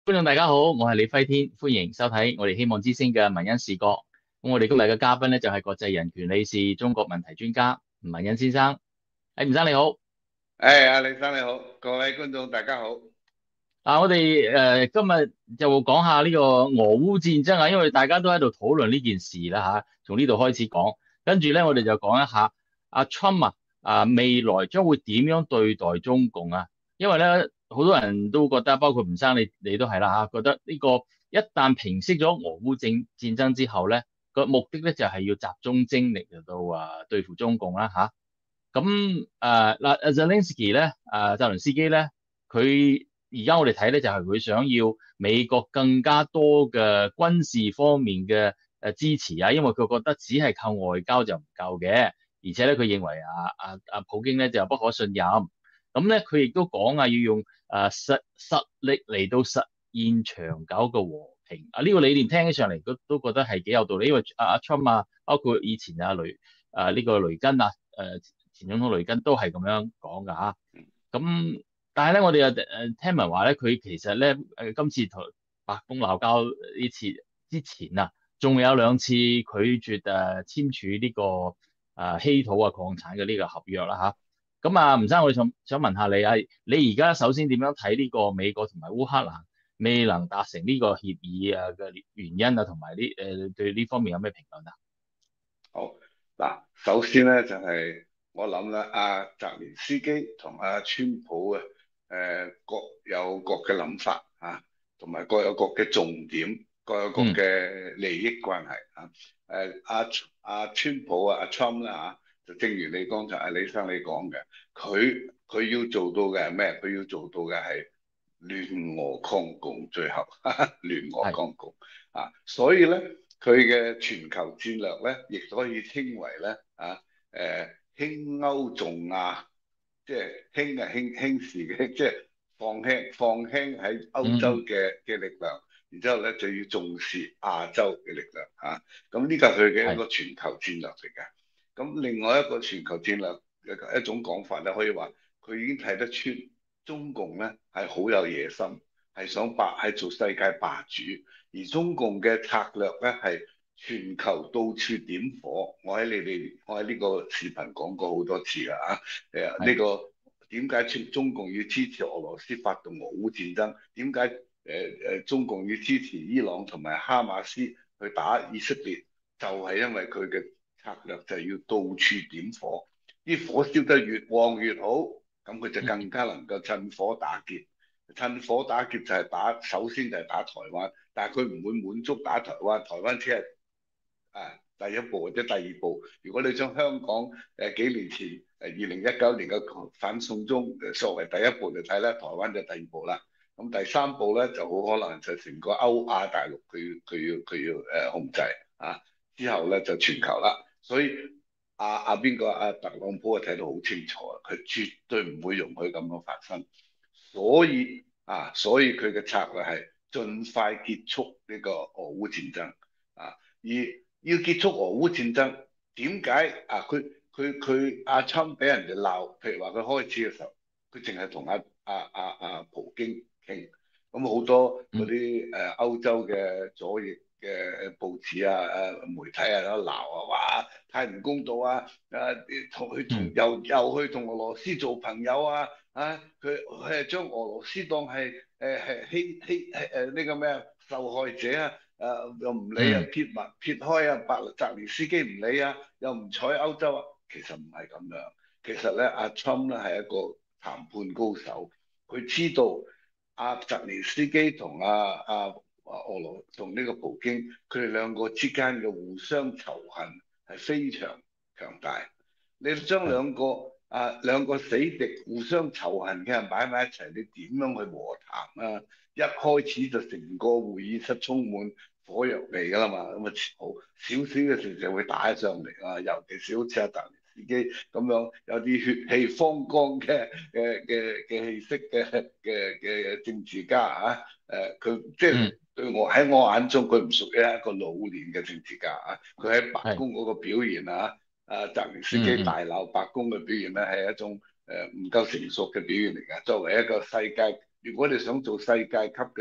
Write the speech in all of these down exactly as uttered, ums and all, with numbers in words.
觀眾大家好，我係李輝天，歡迎收睇我哋希望之聲嘅文恩視角。咁我哋今日嘅嘉賓咧就係國際人權理事、中國問題專家吳文恩先生。誒，吳生你好。 誒，阿李生你好，各位觀眾大家好。 啊，我哋誒、呃、今日就講下呢個俄烏戰爭啊，因為大家都喺度討論呢件事啦吓，從呢度開始講，跟住咧我哋就講一下阿 Trump 啊，啊未來將會點樣對待中共啊？因為咧好多人都覺得，包括吳生你你都係啦吓，覺得呢個一旦平息咗俄烏戰戰爭之後咧，個目的咧就係要集中精力嚟到啊對付中共啦吓。咁誒嗱，Zelensky 咧，誒澤倫斯基咧，佢而家我哋睇咧就係佢想要美國更加多嘅軍事方面嘅誒支持啊，因為佢覺得只係靠外交就唔夠嘅，而且咧佢認為啊啊啊普京咧就不可信任，咁咧佢亦都講啊要用誒實實力嚟到實現長久嘅和平啊，呢個理念聽起上嚟都都覺得係幾有道理，因為阿阿 Trump 啊，包括以前阿雷誒呢個雷根啊誒。前總統雷根都係咁樣講㗎嚇，咁但係咧，我哋又誒聽聞話咧，佢其實咧誒今次同白宮鬧交呢次之前啊，仲有兩次拒絕誒簽署呢個誒稀土啊礦產嘅呢個合約啦嚇。咁啊，吳生，我哋想想問下你啊，你而家首先點樣睇呢個美國同埋烏克蘭未能達成呢個協議啊嘅原因啊，同埋呢誒對呢方面有咩評論啊？ 好嗱，首先咧就係、我諗咧，阿澤連斯基同阿川普啊，誒各有各嘅諗法啊，同埋各有各嘅重點，各有各嗯， 嘅利益關係啊。誒阿阿川普啊，阿 Trump 啦嚇，就正如你剛才阿李生你講嘅，佢佢要做到嘅係咩？佢要做到嘅係聯俄抗共，最後哈哈聯俄係， 抗共啊，所以咧。佢嘅全球戰略咧，亦都可以稱為咧啊誒輕歐重亞，即係輕啊輕輕視嘅，即係放輕放輕喺歐洲嗯嘅嘅力量，然之後咧就要重視亞洲嘅力量嚇。咁呢個係佢嘅一係， 個全球戰略嚟嘅。咁另外一個全球戰略嘅一種講法咧，可以話佢已經睇得出中共咧係好有野心，係想霸係做世界霸主。而中共嘅策略咧係全球到處點火，我喺你哋我喺呢個視頻講過好多次啦啊！誒呢係， 個點解中中共要支持俄羅斯發動俄烏戰爭？點解誒誒中共要支持伊朗同埋哈馬斯去打以色列？就係因為佢嘅策略就係要到處點火，啲火燒得越旺越好，咁佢就更加能夠趁火打劫。趁火打劫就係打，首先就係打台灣。但係佢唔會滿足打台灣，台灣只係啊第一步或者第二步。如果你將香港誒、呃、幾年前誒二零一九年嘅反送中作為第一步嚟睇咧，台灣就第二步啦。咁第三步咧就好可能就成個歐亞大陸佢佢要佢要誒、呃、控制啊，之後咧就全球啦。所以阿阿邊個阿特朗普啊睇到好清楚啊，佢絕對唔會容許咁樣發生。所以啊，所以佢嘅策略係盡快結束呢個俄烏戰爭啊！而要結束俄烏戰爭，點解啊？佢佢佢阿侵俾人哋鬧，譬如話佢開始嘅時候，佢淨係同阿阿阿阿普京傾，咁好多嗰嗯啲誒歐洲嘅左翼嘅報紙啊、誒媒體啊都鬧啊，哇！太唔公道啊！誒同佢同嗯又又去同俄羅斯做朋友啊！啊！佢佢係將俄羅斯當係誒係欺欺誒呢個咩啊受害者啊！誒、呃、又唔理啊， 嗯。 撇埋撇開啊，白澤連斯基唔理啊，又唔睬歐洲啊，其實唔係咁樣。其實咧，阿 Trump 咧係一個談判高手，佢知道阿澤連斯基同阿阿俄羅同呢個普京，佢哋兩個之間嘅互相仇恨係非常強大。你將係， 兩個啊兩個死敵互相仇恨嘅人擺埋一齊，你點樣去和談啊？一開始就成個會議室充滿火藥味㗎啦嘛，咁啊好少少嘅事就會打上嚟啊，尤其是好似阿達尼斯基咁樣有啲血氣方剛嘅嘅嘅嘅氣息嘅嘅嘅政治家啊，誒佢即係嗯， 對我喺我眼中佢唔屬於一個老練嘅政治家啊，佢喺白係， 宮嗰個表現啊。啊，澤連斯基嗯嗯大鬧白宮嘅表現咧，係一種誒唔夠成熟嘅表現嚟㗎。作為一個世界，如果你想做世界級嘅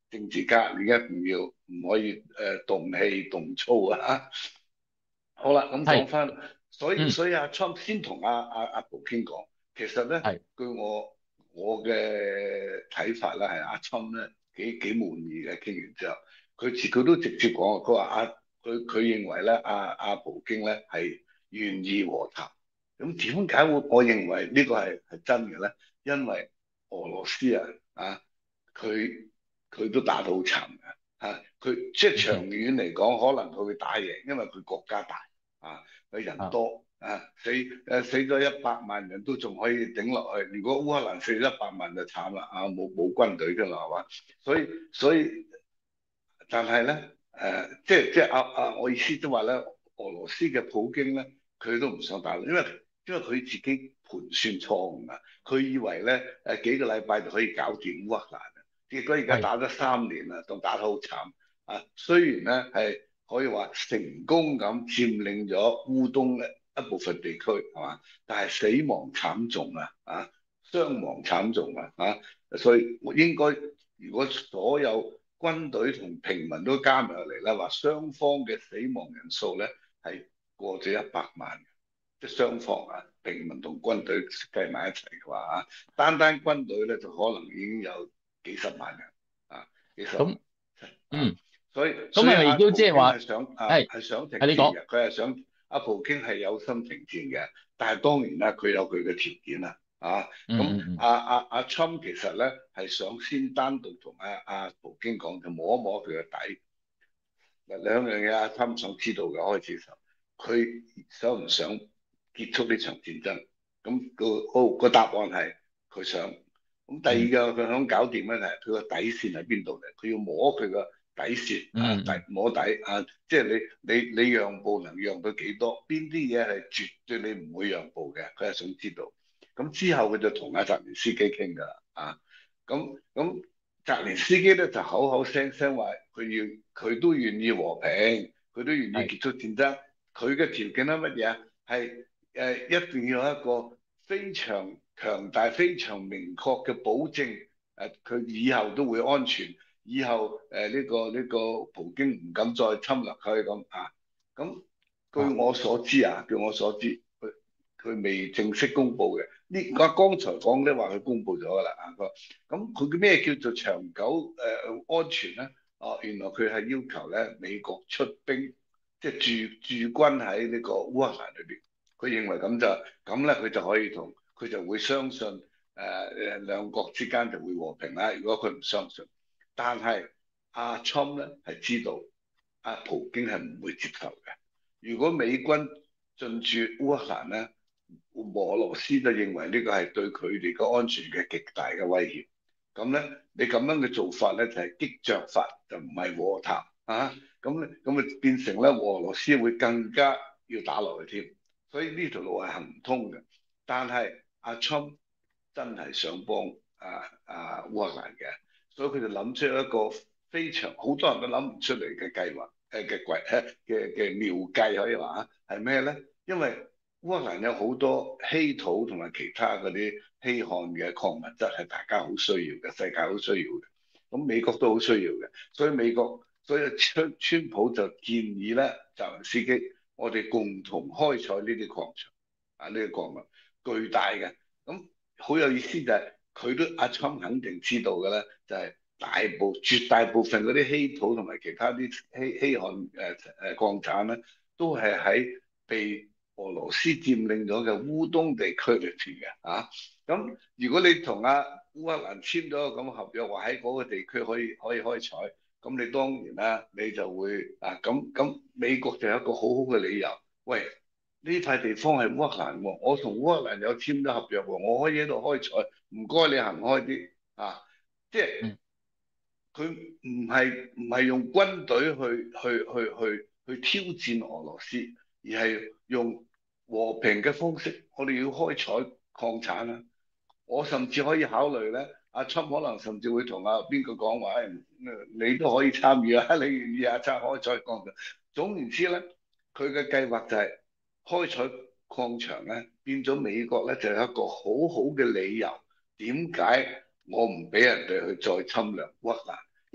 政治家，你一定要唔可以誒、呃、動氣動粗啊！好啦，咁講係， 翻，所以嗯， 所以阿 Trump 先同阿阿阿普京講，其實咧， 係， 據我我嘅睇法咧，係阿 Trump 咧幾幾滿意嘅，傾完之後，佢自佢都直接講，佢話阿佢佢認為咧，阿阿普京咧係願意和談。咁點解會我認為呢個係係真嘅咧？因為俄羅斯啊啊，佢佢都打到好慘嘅嚇，佢即係長嗯， 遠嚟講，可能佢會打贏，因為佢國家大。啊，佢人啊， 多啊，死誒死咗一百萬人都仲可以頂落去。如果烏克蘭死咗一百萬就慘啦，啊冇冇軍隊㗎啦，係嘛？所以所以，但係咧誒，即係即係啊啊，我意思即係話咧，俄羅斯嘅普京咧，佢都唔想打，因為因為佢自己盤算錯誤啊，佢以為咧誒幾個禮拜就可以搞掂烏克蘭啊，結果而家係， 打咗三年啦，仲打得好慘啊！雖然咧係。可以話成功咁佔領咗烏東嘅一部分地區，係嘛？但係死亡慘重啊！啊，傷亡慘重啊！啊，所以我應該如果所有軍隊同平民都加埋落嚟咧，話雙方嘅死亡人數咧係過咗一百萬，即係雙方啊，平民同軍隊計埋一齊嘅話啊，單單軍隊咧就可能已經有幾十萬人啊，幾十萬咁， 啊。 嗯， 所以咁所以係咪亦都即阿普係話， 京係想啊係， 係想停係你講， 戰嘅，佢係想阿普京係有心停戰嘅，但係當然啦，佢有佢嘅條件啦，啊咁嗯嗯嗯， 阿阿阿 Trump 其實咧係想先單獨同阿阿普京講，就摸一摸佢嘅底。嗱兩樣嘢阿 Trump 想知道嘅開始嘅時候，佢想唔想結束呢場戰爭？咁個哦個答案係佢想。咁第嗯二個佢想搞掂咧，係佢個底線喺邊度咧？佢要摸佢個底線啊，底嗯嗯摸底啊，即係你你你讓步能讓到幾多？邊啲嘢係絕對你唔會讓步嘅？佢係想知道。咁之後佢就同阿澤連斯基傾㗎啦，啊，咁咁澤連斯基咧就口口聲聲話佢要佢都願意和平，佢都願意係， 結束戰爭。佢嘅條件係乜嘢啊？係誒一定要有一個非常強大、非常明確嘅保證，誒佢以後都會安全，以後誒呢個呢個普京唔敢再侵略佢咁啊。咁據啊， 我所知啊，據我所知，佢佢未正式公布嘅。呢我剛才講咧話佢公布咗㗎啦啊個。咁佢嘅咩叫做長久誒、呃、安全咧？哦，原來佢係要求咧美國出兵，即係駐駐軍喺呢個烏克蘭裏邊。佢認為咁就咁咧，佢就可以同佢就會相信誒誒、呃、兩國之間就會和平啦。如果佢唔相信，但係阿 Trump 咧係知道阿普京係唔會接受嘅。如果美軍進駐烏克蘭咧，俄羅斯就認為呢個係對佢哋嘅安全嘅極大嘅威脅。咁咧，你咁樣嘅做法咧就係激將法，就唔係和談啊。咁咧，咁啊變成咧俄羅斯會更加要打落去添。所以呢條路係行唔通嘅。但係阿 Trump 真係想幫啊啊烏克蘭嘅，所以佢就諗出一個非常好多人都諗唔出嚟嘅計劃，誒嘅鬼嘅嘅妙計可以話係咩咧？因為烏克蘭有好多稀土同埋其他嗰啲稀罕嘅礦物質係大家好需要嘅，世界好需要嘅，咁美國都好需要嘅，所以美國所以川川普就建議咧，澤連斯基我哋共同開採呢啲礦場啊，呢個礦物巨大嘅，咁好有意思就係佢都阿 Trump 肯定知道嘅咧，就係大部絕大部分嗰啲稀土同埋其他啲稀稀罕誒誒礦產咧，都係喺被俄羅斯佔領咗嘅烏東地區裏邊嘅啊。咁如果你同阿烏克蘭簽咗個咁嘅合約，話喺嗰個地區可以可以開採，咁你當然啦，你就會啊咁咁美國就有一個好好嘅理由，喂，呢塊地方係烏克蘭喎，我同烏克蘭有簽咗合約喎，我可以喺度開採，唔該你行開啲啊，即係嗯， 佢唔係唔係用軍隊去去去去去挑戰俄羅斯，而係用和平嘅方式，我哋要開採礦產啊！我甚至可以考慮咧，阿 Trump 可能甚至會同阿邊個講話，誒，你都可以參與啊，你願意啊，參開採礦嘅。總言之咧，佢嘅計劃就係開採礦場咧，變咗美國咧就有一個好好嘅理由，點解我唔俾人哋去再侵略烏克蘭？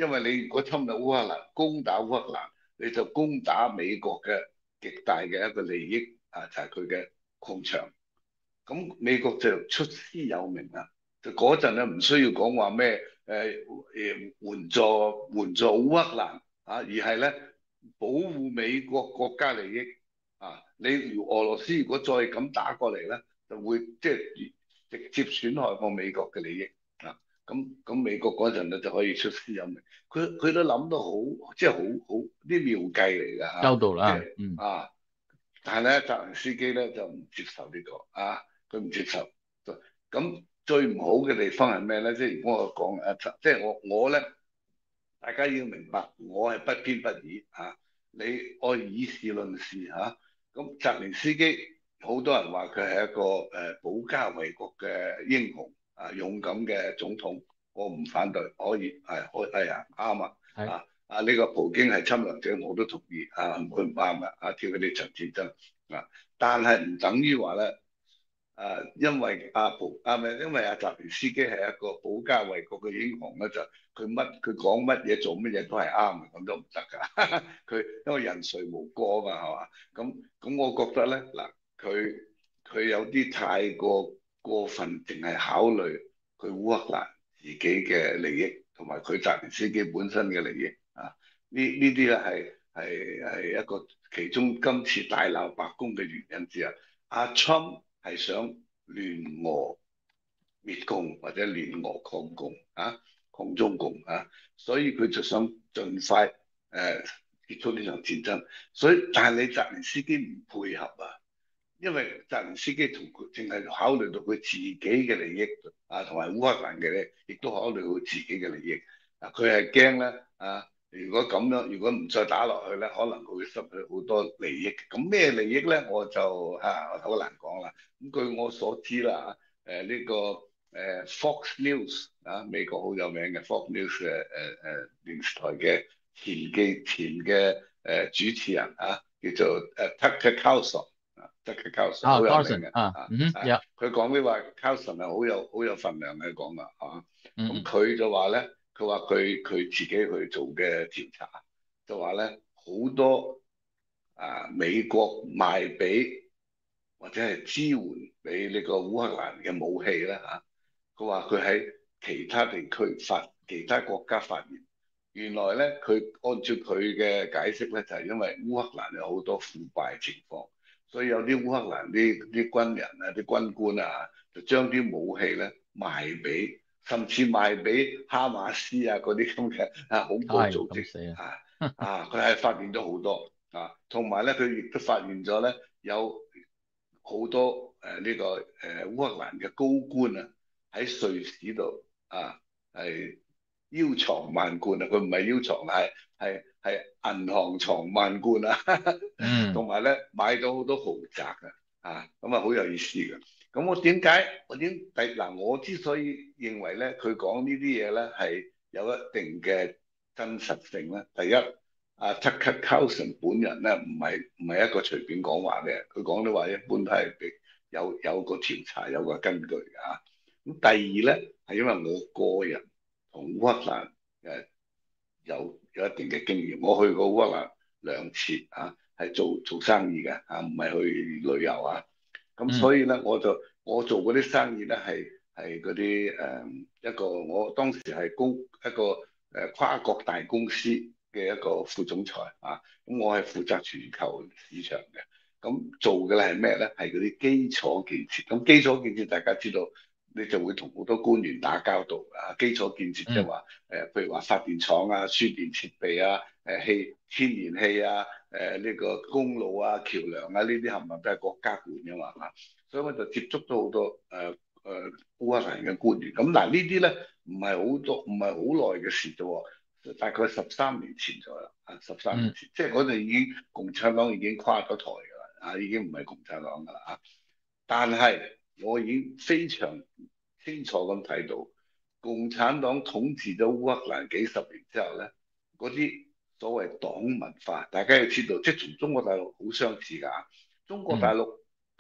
因為你如果侵略烏克蘭，攻打烏克蘭，你就攻打美國嘅極大嘅一個利益啊，就係佢嘅礦場。咁美國就出師有名啦，就嗰陣咧唔需要講話咩誒誒援助援助烏克蘭啊，而係咧保護美國國家利益啊。你如俄羅斯如果再咁打過嚟咧，就會即係直接損害過美國嘅利益啊。咁咁美國嗰陣咧就可以出師有名，佢佢都諗到好，即係好好啲妙計嚟㗎嚇， 周到啦， 即係嗯， 啊。但係咧，澤連斯基咧就唔接受呢個啊，佢唔接受。咁最唔好嘅地方係咩咧？即係如果我講啊，即係我我咧，大家要明白，我係不偏不倚嚇。你愛以事論事嚇。咁澤連斯基好多人話佢係一個誒保家衛國嘅英雄啊，勇敢嘅總統，我唔反對，可以係可係啊啱啊係啊！啊！呢個普京係侵略者，我都同意啊，佢唔啱啊！啊，跳嗰啲場戰爭啊，但係唔等於話咧，啊，因為阿普啊咪，因為阿澤連斯基係一個保家衛國嘅英雄咧，就佢乜佢講乜嘢做乜嘢都係啱嘅，咁都唔得㗎。佢因為人誰無過啊嘛，係嘛？咁咁，我覺得咧嗱，佢佢有啲太過過分，淨係考慮佢烏克蘭自己嘅利益，同埋佢澤連斯基本身嘅利益啊。呢呢啲咧係係係一個其中今次大鬧白宮嘅原因之一。阿 Trump 係想聯俄滅共或者聯俄抗共啊，抗中共啊，所以佢就想盡快誒、呃、結束呢場戰爭。所以但係你澤連斯基唔配合啊，因為澤連斯基同佢淨係考慮到佢自己嘅利益啊，同埋烏克蘭嘅咧，亦都考慮到自己嘅利益。啊，佢係驚咧啊！如果咁樣，如果唔再打落去咧，可能佢會失去好多利益。咁咩利益咧？我就嚇好難講啦。咁據我所知啦，誒呢個誒 Fox News 啊，美國好有名嘅 Fox News 誒誒誒電視台嘅前記前嘅誒主持人啊，叫做誒 Tucker Carlson 啊，Tucker Carlson 啊好有名 ，Carson 嘅啊， 啊嗯哼， 啊， 有， 佢講啲話 Carlson 係好有好有份量嘅講噶啊。咁嗯嗯， 佢就話咧。佢話佢佢自己去做嘅調查，就話咧好多啊美國賣俾或者係支援俾呢個烏克蘭嘅武器咧嚇，佢話佢喺其他地區發其他國家發現，原來咧佢按照佢嘅解釋咧，就係因為烏克蘭有好多腐敗情況，所以有啲烏克蘭啲啲軍人啊、啲軍官啊，就將啲武器咧賣俾。甚至賣俾哈馬斯啊嗰啲咁嘅啊恐怖係組織咁死啊， 啊啊，佢係發現咗好多啊，同埋咧佢亦都發現咗咧有好多誒呢、呃這個誒、呃、烏克蘭嘅高官啊喺瑞士度啊係腰藏萬貫啊，佢唔係腰藏係係係銀行藏萬貫啊， 嗯， 同埋咧買咗好多豪宅啊啊，咁啊好有意思嘅。咁我點解我點第嗱？我之所以認為咧，佢講呢啲嘢咧係有一定嘅真實性咧。第一，阿 Tucker Carlson 本人咧唔係唔係一個隨便講話嘅，佢講啲話一般都係有有個調查有個根據嘅嚇。咁第二咧係因為我個人同烏克蘭誒有有一定嘅經驗，我去過烏克蘭兩次啊，係做做生意嘅啊，唔係去旅遊啊。咁嗯， 所以咧，我就我做嗰啲生意咧，係係嗰啲誒一個，我當時係公一個誒、呃、跨國大公司嘅一個副總裁啊。咁我係負責全球市場嘅。咁做嘅咧係咩咧？係嗰啲基礎建設。咁基礎建設大家知道，你就會同好多官員打交道啊。基礎建設即係嗯， 話誒，譬如話發電廠啊、輸電設備啊、誒氣天然氣啊。誒呢、呃這個公路啊、橋梁啊，呢啲冚唪唥都係國家管嘅嘛，嚇，所以我就接觸咗好多誒誒烏克蘭嘅官員。咁嗱呢啲咧唔係好多，唔係好耐嘅事啫，大概十三年前左右啊，十三年嗯， 前，即係嗰陣已經共產黨已經垮咗台㗎啦，啊已經唔係共產黨㗎啦啊，但係我已經非常清楚咁睇到，共產黨統治咗烏克蘭幾十年之後咧，嗰啲所謂黨文化，大家要知道，即係同中國大陸好相似㗎。中國大嗯， 陸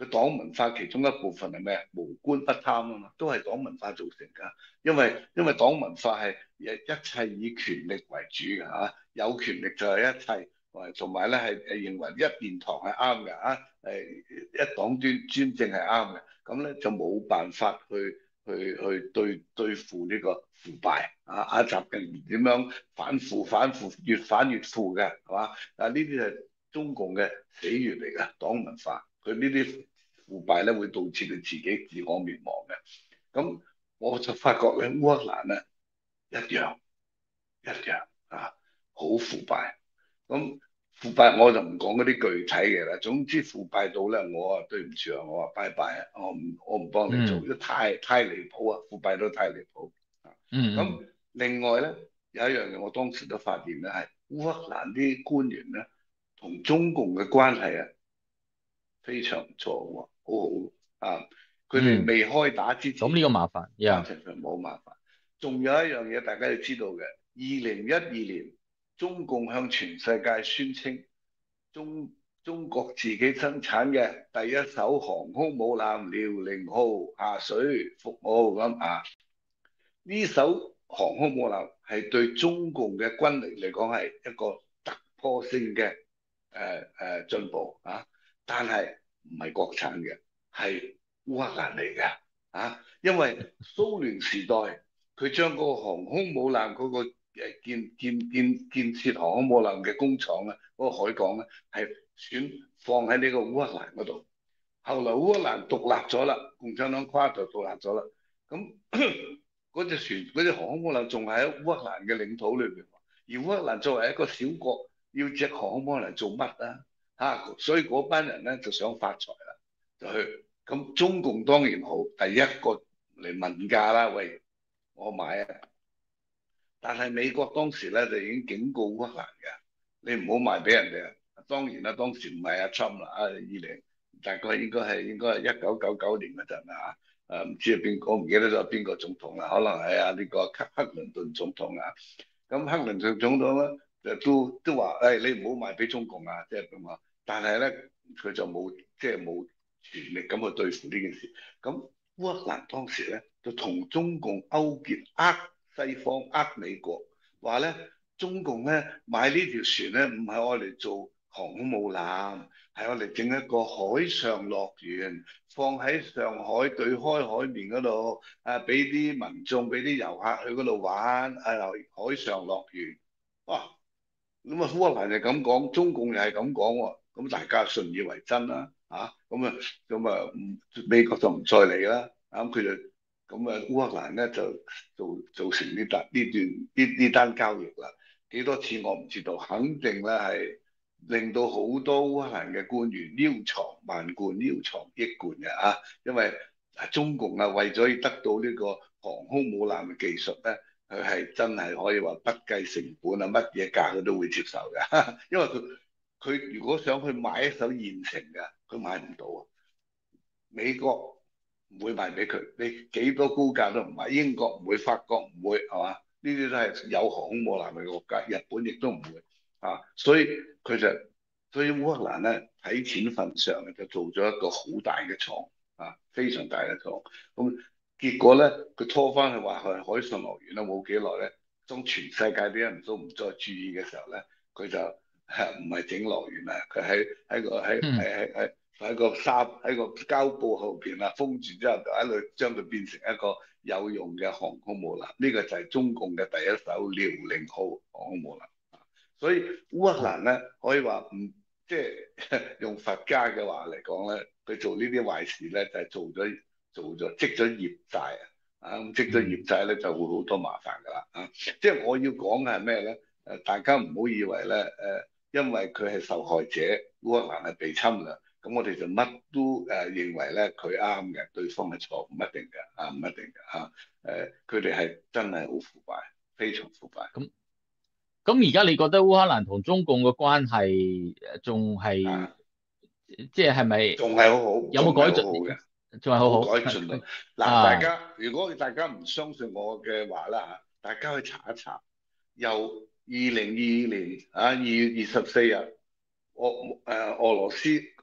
佢黨文化其中一部分係咩？無官不貪啊嘛，都係黨文化造成㗎。因為因為黨文化係一一切以權力為主㗎嚇，有權力就係一切，同埋咧係誒認為一言堂係啱嘅嚇，誒一黨專專政係啱嘅，咁咧就冇辦法去去去對對付呢個腐敗啊！阿習近平點樣反腐反腐，越反越腐嘅係嘛？啊呢啲係中共嘅死穴嚟㗎，黨文化佢呢啲腐敗咧會導致佢自己自我滅亡嘅。咁我就發覺咧烏克蘭咧一樣一樣啊，好腐敗。咁腐敗我就唔講嗰啲具體嘅啦，總之腐敗到咧，我啊對唔住啊，我話拜拜啊，我唔我唔幫你做，因嗯為太太離譜啊，腐敗到太離譜啊。 嗯嗯， 咁另外咧有一樣嘢，我當時都發現咧係烏克蘭啲官員咧同中共嘅關係啊非常唔錯喎，好好啊，佢哋嗯， 未開打之前咁呢個麻煩呀。 關係上冇麻煩。仲有一樣嘢大家要知道嘅，二零一二年中共向全世界宣稱中中國自己生產嘅第一艘航空母艦遼寧號下水服務咁啊，呢艘航空母艦係對中共嘅軍力嚟講係一個突破性嘅誒誒進步啊，但係唔係國產嘅，係烏克蘭嚟嘅啊，因為蘇聯時代佢將嗰個航空母艦嗰個誒建建建建設航空母艦嘅工廠咧，嗰、嗰個海港咧係選放喺呢個烏克蘭嗰度。後來烏克蘭獨立咗啦，共產黨垮台獨立咗啦，咁嗰隻船嗰隻航空母艦仲係喺烏克蘭嘅領土裏邊，而烏克蘭作為一個小國，要隻航空母艦做乜啊？嚇、啊，所以嗰班人咧就想發財啦，就去咁中共當然好，第一個嚟問價啦，喂，我買啊！但係美國當時咧就已經警告烏克蘭嘅，你唔好賣俾人哋啊！當然啦，當時唔係阿 Trump 啦，啊二零大概應該係應該係一九九九年嗰陣啊，誒唔知係邊個，我唔記得咗邊個總統啦，可能係啊呢個克克林頓總統啊。咁克林頓總統咧就都都話誒、哎、你唔好賣俾中共啊，即係咁啊。但係咧佢就冇即係冇全力咁去對付呢件事。咁烏克蘭當時咧就同中共勾結，呃西方呃美國，話咧中共咧買呢條船咧唔係愛嚟做航空母艦，係愛嚟整一個海上樂園，放喺上海對開海面嗰度，啊俾啲民眾俾啲遊客去嗰度玩，啊海上樂園。哇！咁啊烏克蘭就咁講，中共又係咁講喎，咁大家信以為真啦，嚇咁啊咁啊，唔美國就唔再理啦，咁佢就咁啊烏克蘭咧就做造成呢單呢段呢呢單交易啦，幾多錢我唔知道，肯定咧係令到好多烏克蘭嘅官員腰藏萬貫、腰藏億貫嘅啊，因為中共啊為咗要得到呢個航空母艦嘅技術咧。佢係真係可以話不計成本啊，乜嘢價佢都會接受嘅，因為佢佢如果想去買一艘現成嘅，佢買唔到啊。美國唔會賣俾佢，你幾多高價都唔買，英國唔會，法國唔會，係嘛？呢啲都係有航空母艦嘅國家，日本亦都唔會啊。所以佢就所以烏克蘭咧睇錢份上就做咗一個好大嘅錯啊，非常大嘅錯。咁結果咧，佢拖翻去話係海上樂園啦，冇幾耐咧，當全世界啲人都唔再注意嘅時候咧，佢就唔係整樂園啦，佢喺喺個喺嗯， 喺喺喺個沙喺個膠布後邊啊封住之後，就喺度將佢變成一個有用嘅航空母艦。呢個就係中共嘅第一艘遼寧號航空母艦。所以烏克蘭咧可以話唔即係用佛家嘅話嚟講咧，佢做呢啲壞事咧就係做咗做咗積咗業債啊！啊咁積咗業嗯， 債咧就會好多麻煩㗎啦啊！即係我要講嘅係咩咧？誒大家唔好以為咧誒，因為佢係受害者，烏克蘭係被侵略，咁我哋就乜都誒認為咧佢啱嘅，對方係錯，唔一定嘅啊，唔一定嘅嚇誒，佢哋係真係好腐敗，非常腐敗咁咁而家你覺得烏克蘭同中共嘅關係誒仲係啊！ 即係係咪仲係好好，仲係有冇改進？ 好好嘅，冇仲係好好改進到。嗱，大啊？ 家如果大家唔相信我嘅話啦嚇，大家去查一查，由二零二二年啊二月二十四日，俄誒俄羅斯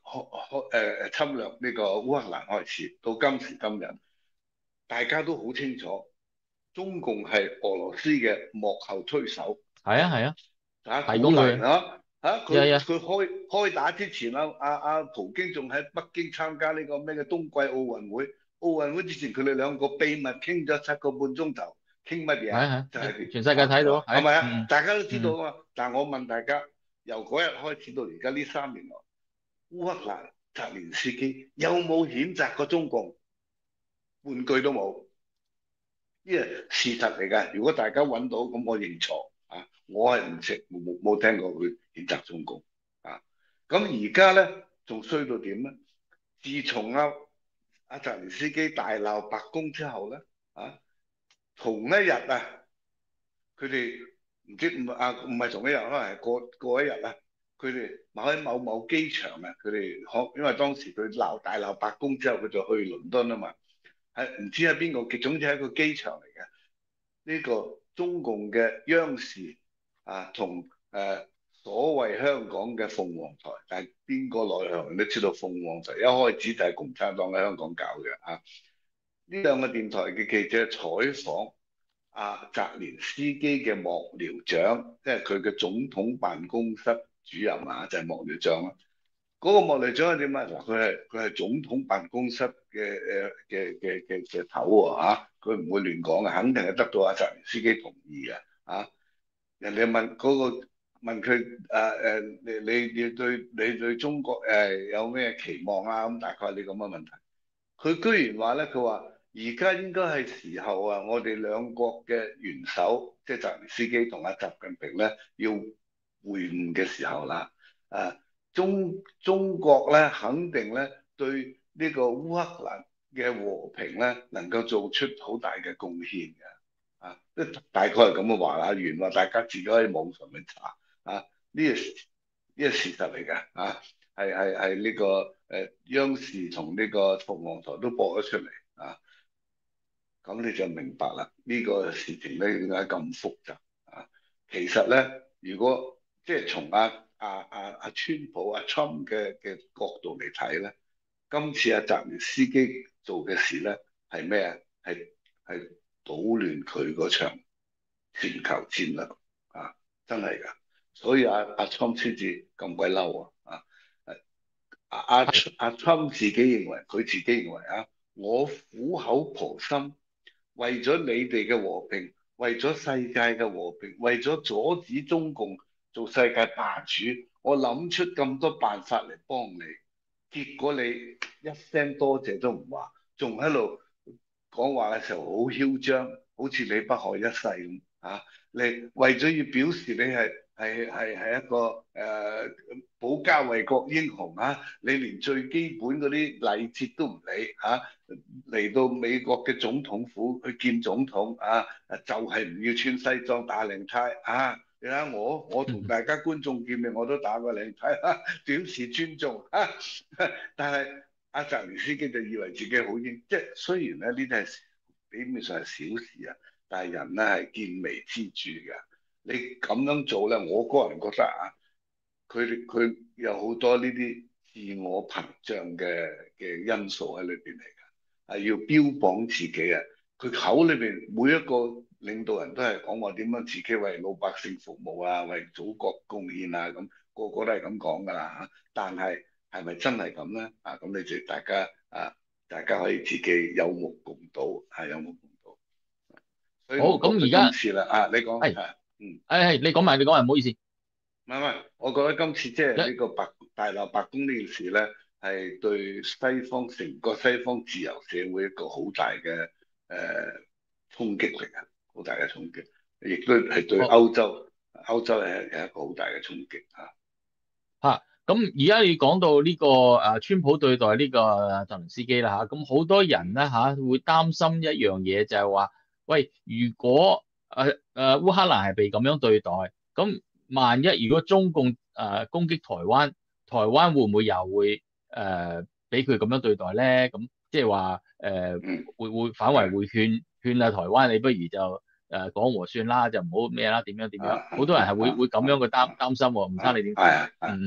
開開誒侵略呢個烏克蘭開始，到今時今日，大家都好清楚，中共係俄羅斯嘅幕後推手。 係啊係啊， 啊， 提鼓供佢， 勵啊嚇呀呀， 佢佢開開打之前啊，阿阿普京仲喺北京參加呢個咩嘅冬季奧運會。奧運會之前佢哋兩個秘密傾咗七個半鐘頭，傾乜嘢啊？ 係係， 就係全世界睇到，係， 係咪啊？ 嗯大家都知道嗯， 啊嘛。但係我問大家，由嗰日開始到而家呢三年來，烏克蘭澤連斯基有冇譴責過中共？半句都冇。呢個事實嚟㗎。如果大家揾到，咁我認錯啊！我係唔識，冇冇冇聽過佢譴責中共啊！咁而家咧仲衰到點咧？自從阿阿澤連斯基大鬧白宮之後咧，啊，同一日啊，佢哋唔知唔啊唔係同一日，可能係過過一日啊，佢哋某喺某某機場啊，佢哋可因為當時佢鬧大鬧白宮之後，佢就去倫敦啊嘛，係唔知喺邊個，總之係一個機場嚟嘅。呢個中共嘅央視啊，同誒、呃、所謂香港嘅鳳凰台，但係邊個內行人都知道鳳凰台一開始就係共產黨喺香港搞嘅啊。呢兩個電台嘅記者採訪阿澤連斯基嘅幕僚長，即係佢嘅總統辦公室主任啊，就係、是、幕僚長啦。嗰、那個幕僚長係點啊？嗱，佢係佢係總統辦公室嘅誒嘅嘅嘅嘅頭喎嚇，佢唔會亂講嘅，肯定係得到阿澤連斯基同意嘅嚇。人哋問嗰、那個問佢誒誒，你你你對你對中國誒、呃、有咩期望啊？咁大概係你咁嘅問題。佢居然話咧，佢話而家應該係時候啊，我哋兩國嘅元首，即係澤連斯基同阿習近平咧，要會晤嘅時候啦。啊，中中國咧肯定咧對呢個烏克蘭嘅和平咧能夠做出好大嘅貢獻嘅。啊，即大概係咁嘅話啦。原話大家自己喺網上面查啊，呢個呢個事實嚟㗎啊。係係係呢個誒、呃、央視同呢個鳳凰台都播咗出嚟啊，咁你就明白啦。呢、這個事情咧點解咁複雜啊？其實咧，如果即係從阿阿阿阿川普阿 Trump 嘅嘅角度嚟睇咧，今次阿澤連斯基做嘅事咧係咩啊？係係搗亂佢嗰場全球戰略啊，真係㗎。所以阿阿 Trump 先至咁鬼嬲啊！啊阿阿係阿 Trump 自己認為，佢自己認為啊，我苦口婆心為咗你哋嘅和平，為咗世界嘅和平，為咗阻止中共做世界霸主，我諗出咁多辦法嚟幫你，結果你一聲多謝都唔話，仲喺度講話嘅時候好囂張，好似你不可一世咁啊！你為咗要表示你係係係係一個誒、呃、保家衛國英雄啊！你連最基本嗰啲禮節都唔理嚇，嚟、啊、到美國嘅總統府去見總統啊，就係、是、唔要穿西裝打領呔啊！你睇下我，我同大家觀眾見面我都打個領呔，啊、表示尊重啊！但係阿澤連斯基就以為自己好英，即係雖然咧呢啲係表面上係小事啊，但係人咧係見微知著嘅。你咁樣做咧，我個人覺得啊，佢佢有好多呢啲自我膨脹嘅嘅因素喺裏邊嚟㗎，係要標榜自己啊！佢口裏邊每一個領導人都係講話點樣自己為老百姓服務啊，為祖國貢獻啊，咁個個都係咁講㗎啦嚇。但係係咪真係咁咧？啊，咁你哋大家啊，大家可以自己有目共睹，係有目共睹。所以好， 我覺得咁而家今次啦，啊，你講係， 係嗯。 誒係，你講埋，你講埋，唔好意思， 唔係唔係，我覺得今次即係一呢個白大鬧白宮呢件事咧，係對西方成個西方自由社會一個好大嘅誒、呃、衝擊力啊，好大嘅衝擊，亦都係對好歐洲歐洲係係一個好大嘅衝擊啊！ 嚇。咁而家你講到呢個誒川普對待呢個澤連斯基啦嚇，咁好多人咧嚇會擔心一樣嘢就係話，喂，如果誒誒烏克蘭係被咁樣對待，咁萬一如果中共誒攻擊台灣，台灣會唔會又會誒俾佢咁樣對待咧？咁即係話誒嗯， 會會反為係會勸勸啊台灣，你不如就誒講和算啦，就唔好咩啦，點樣點樣？ 啊啊好多人係會會咁樣嘅擔啊啊擔心喎，吳生啊你點睇？ 係啊啊！ 嗯嗯。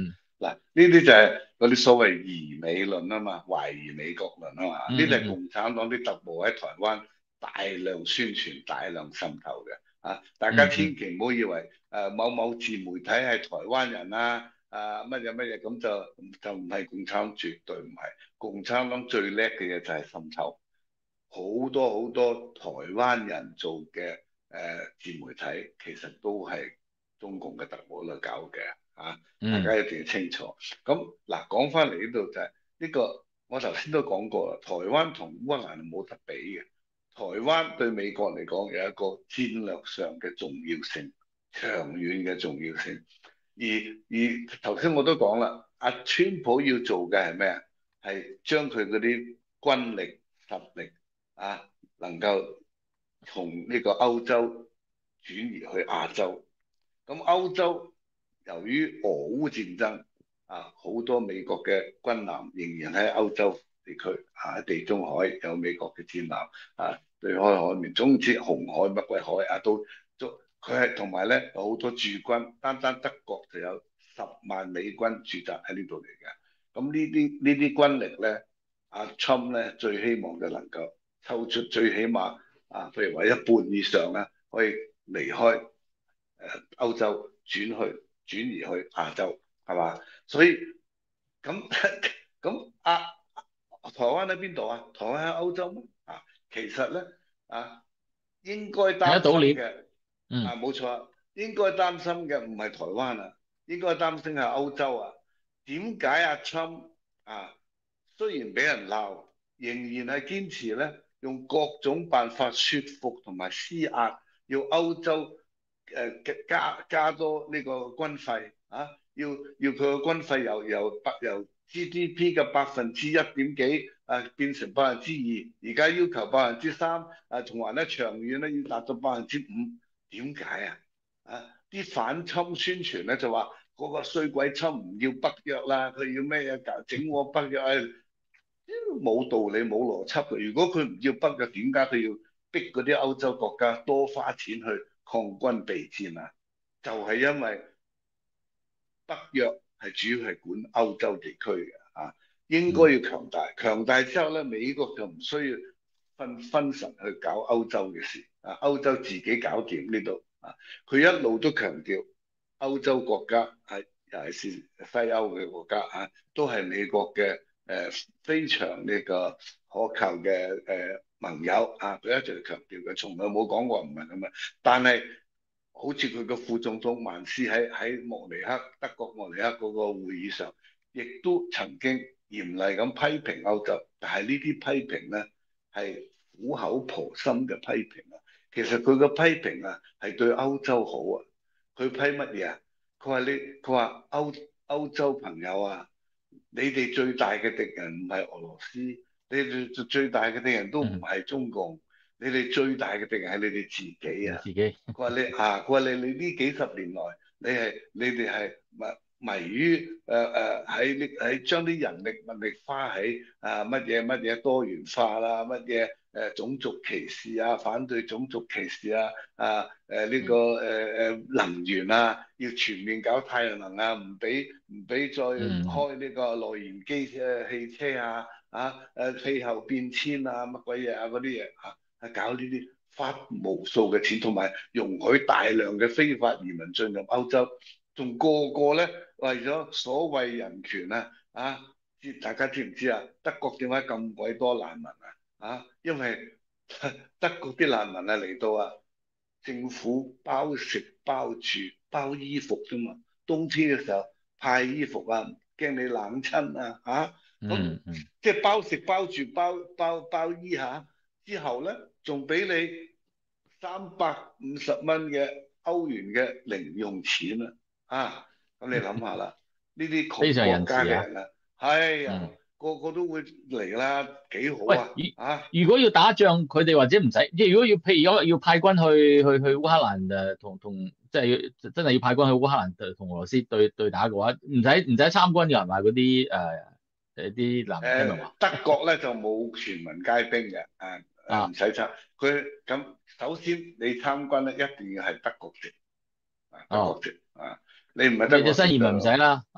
嗱，呢啲就係嗰啲所謂疑美論啊嘛，懷疑美國論啊嘛，呢啲係嗯嗯共產黨啲特務喺台灣大量宣傳、大量滲透嘅啊！大家嗯嗯千祈唔好以為誒、呃、某某自媒體係台灣人啊，啊乜嘢乜嘢咁就就唔係共產黨，絕對唔係。共產黨最叻嘅嘢就係滲透，好多好多台灣人做嘅誒、呃、自媒體，其實都係中共嘅特務嚟搞嘅啊！大嗯家一定要清楚。咁嗱，講翻嚟呢度就係、是、呢、這個，我頭先都講過啦，台灣同烏克蘭係冇得比嘅。台灣對美國嚟講有一個戰略上嘅重要性，長遠嘅重要性。而而頭先我都講啦，阿川普要做嘅係咩啊？係將佢嗰啲軍力實力啊，能夠從呢個歐洲轉移去亞洲。咁歐洲由於俄烏戰爭啊，好多美國嘅軍艦仍然喺歐洲地區啊，喺地中海有美國嘅戰艦啊，對開海面，總之紅海乜鬼海啊都都，佢係同埋咧有好多駐軍，單單德國就有十萬美軍駐紮喺呢度嚟嘅。咁呢啲呢啲軍力咧，阿侵咧最希望就能夠抽出最起碼啊，譬如話一半以上咧，可以離開誒歐洲轉去轉移去亞洲，係嘛？所以咁咁啊，台灣喺邊度啊？台灣喺歐洲咩？啊，其實咧啊，應該睇得擔到臉。 心嘅嗯啊，冇錯啊，應該擔心嘅唔係台灣啊，應該擔心係歐洲啊。點解阿 Trump 啊，雖然俾人鬧，仍然係堅持咧，用各種辦法説服同埋施壓，要歐洲誒加加多呢個軍費啊，要要佢個軍費由由百由 G D P 嘅百分之一點幾啊變成百分之二，而家要求百分之三啊，同埋咧長遠咧要達到百分之五，點解啊？啊，啲反侵宣傳咧就話嗰個衰鬼侵唔要北約啦，佢要咩嘢搞整我北約啊？冇道理冇邏輯嘅。如果佢唔要北約，點解佢要逼嗰啲歐洲國家多花錢去抗軍備戰啊？就係因為北約係主要係管歐洲地區嘅啊，應該嗯要強大，強大之後咧，美國就唔需要分分神去搞歐洲嘅事啊，歐洲自己搞掂呢度啊。佢一路都強調歐洲國家係尤其是西歐嘅國家啊，都係美國嘅誒、呃、非常呢個可靠嘅誒、呃、盟友啊，佢一直強調嘅，從來冇講過唔係咁嘅，但係。好似佢個副總統曼斯喺喺慕尼黑德國慕尼黑嗰個會議上，亦都曾經嚴厲咁批評歐洲，但係呢啲批評咧係苦口婆心嘅批評啊。其實佢個批評啊係對歐洲好啊。佢批乜嘢啊？佢話你佢話歐歐洲朋友啊，你哋最大嘅敵人唔係俄羅斯，你哋最大嘅敵人都唔嗯， 係中共，你哋最大嘅敵人係你哋自己啊！ 你自己。 佢話你啊，佢話你你呢幾十年來，你係你哋係迷迷於誒誒喺呢喺將啲人力物力花喺啊乜嘢乜嘢多元化啦，乜嘢誒種族歧視啊，反對種族歧視啊，啊誒呢個誒誒能源啊，要全面搞太陽能啊，唔俾唔俾再嗯開呢個內燃機誒汽車啊，啊誒氣候變遷啊乜鬼嘢啊嗰啲嘢啊，係搞呢啲。花無數嘅錢，同埋容許大量嘅非法移民進入歐洲，仲個個咧為咗所謂人權啊啊！知大家知唔知啊？德國點解咁鬼多難民啊？啊，因為德國啲難民啊嚟到啊，政府包食包住包衣服啫嘛，冬天嘅時候派衣服啊，驚你冷親啊嚇，咁、 嗯嗯， 即係包食包住包包包衣嚇。之後咧，仲俾你三百五十蚊嘅歐元嘅零用錢啊！啊，咁你諗下啦，呢啲非常窮國仁慈啊。 家嘅人啊，係啊， 嗯。 個個都會嚟啦，幾好喂， 啊！啊， 如如果要打仗，佢哋或者唔使，即係如果要譬如如果要派軍去去去烏克蘭誒，同同即係要真係要派軍去烏克蘭誒同俄羅斯對對打嘅話，唔使唔使參軍嘅係咪嗰啲誒誒啲難民聽到話誒德國咧就冇全民皆兵嘅，誒誒唔啊？ 使參。佢咁首先你參軍咧一定要係德國籍，啊德國哦， 籍啊，你唔係咁德國籍就你隻新移民唔使啦啊。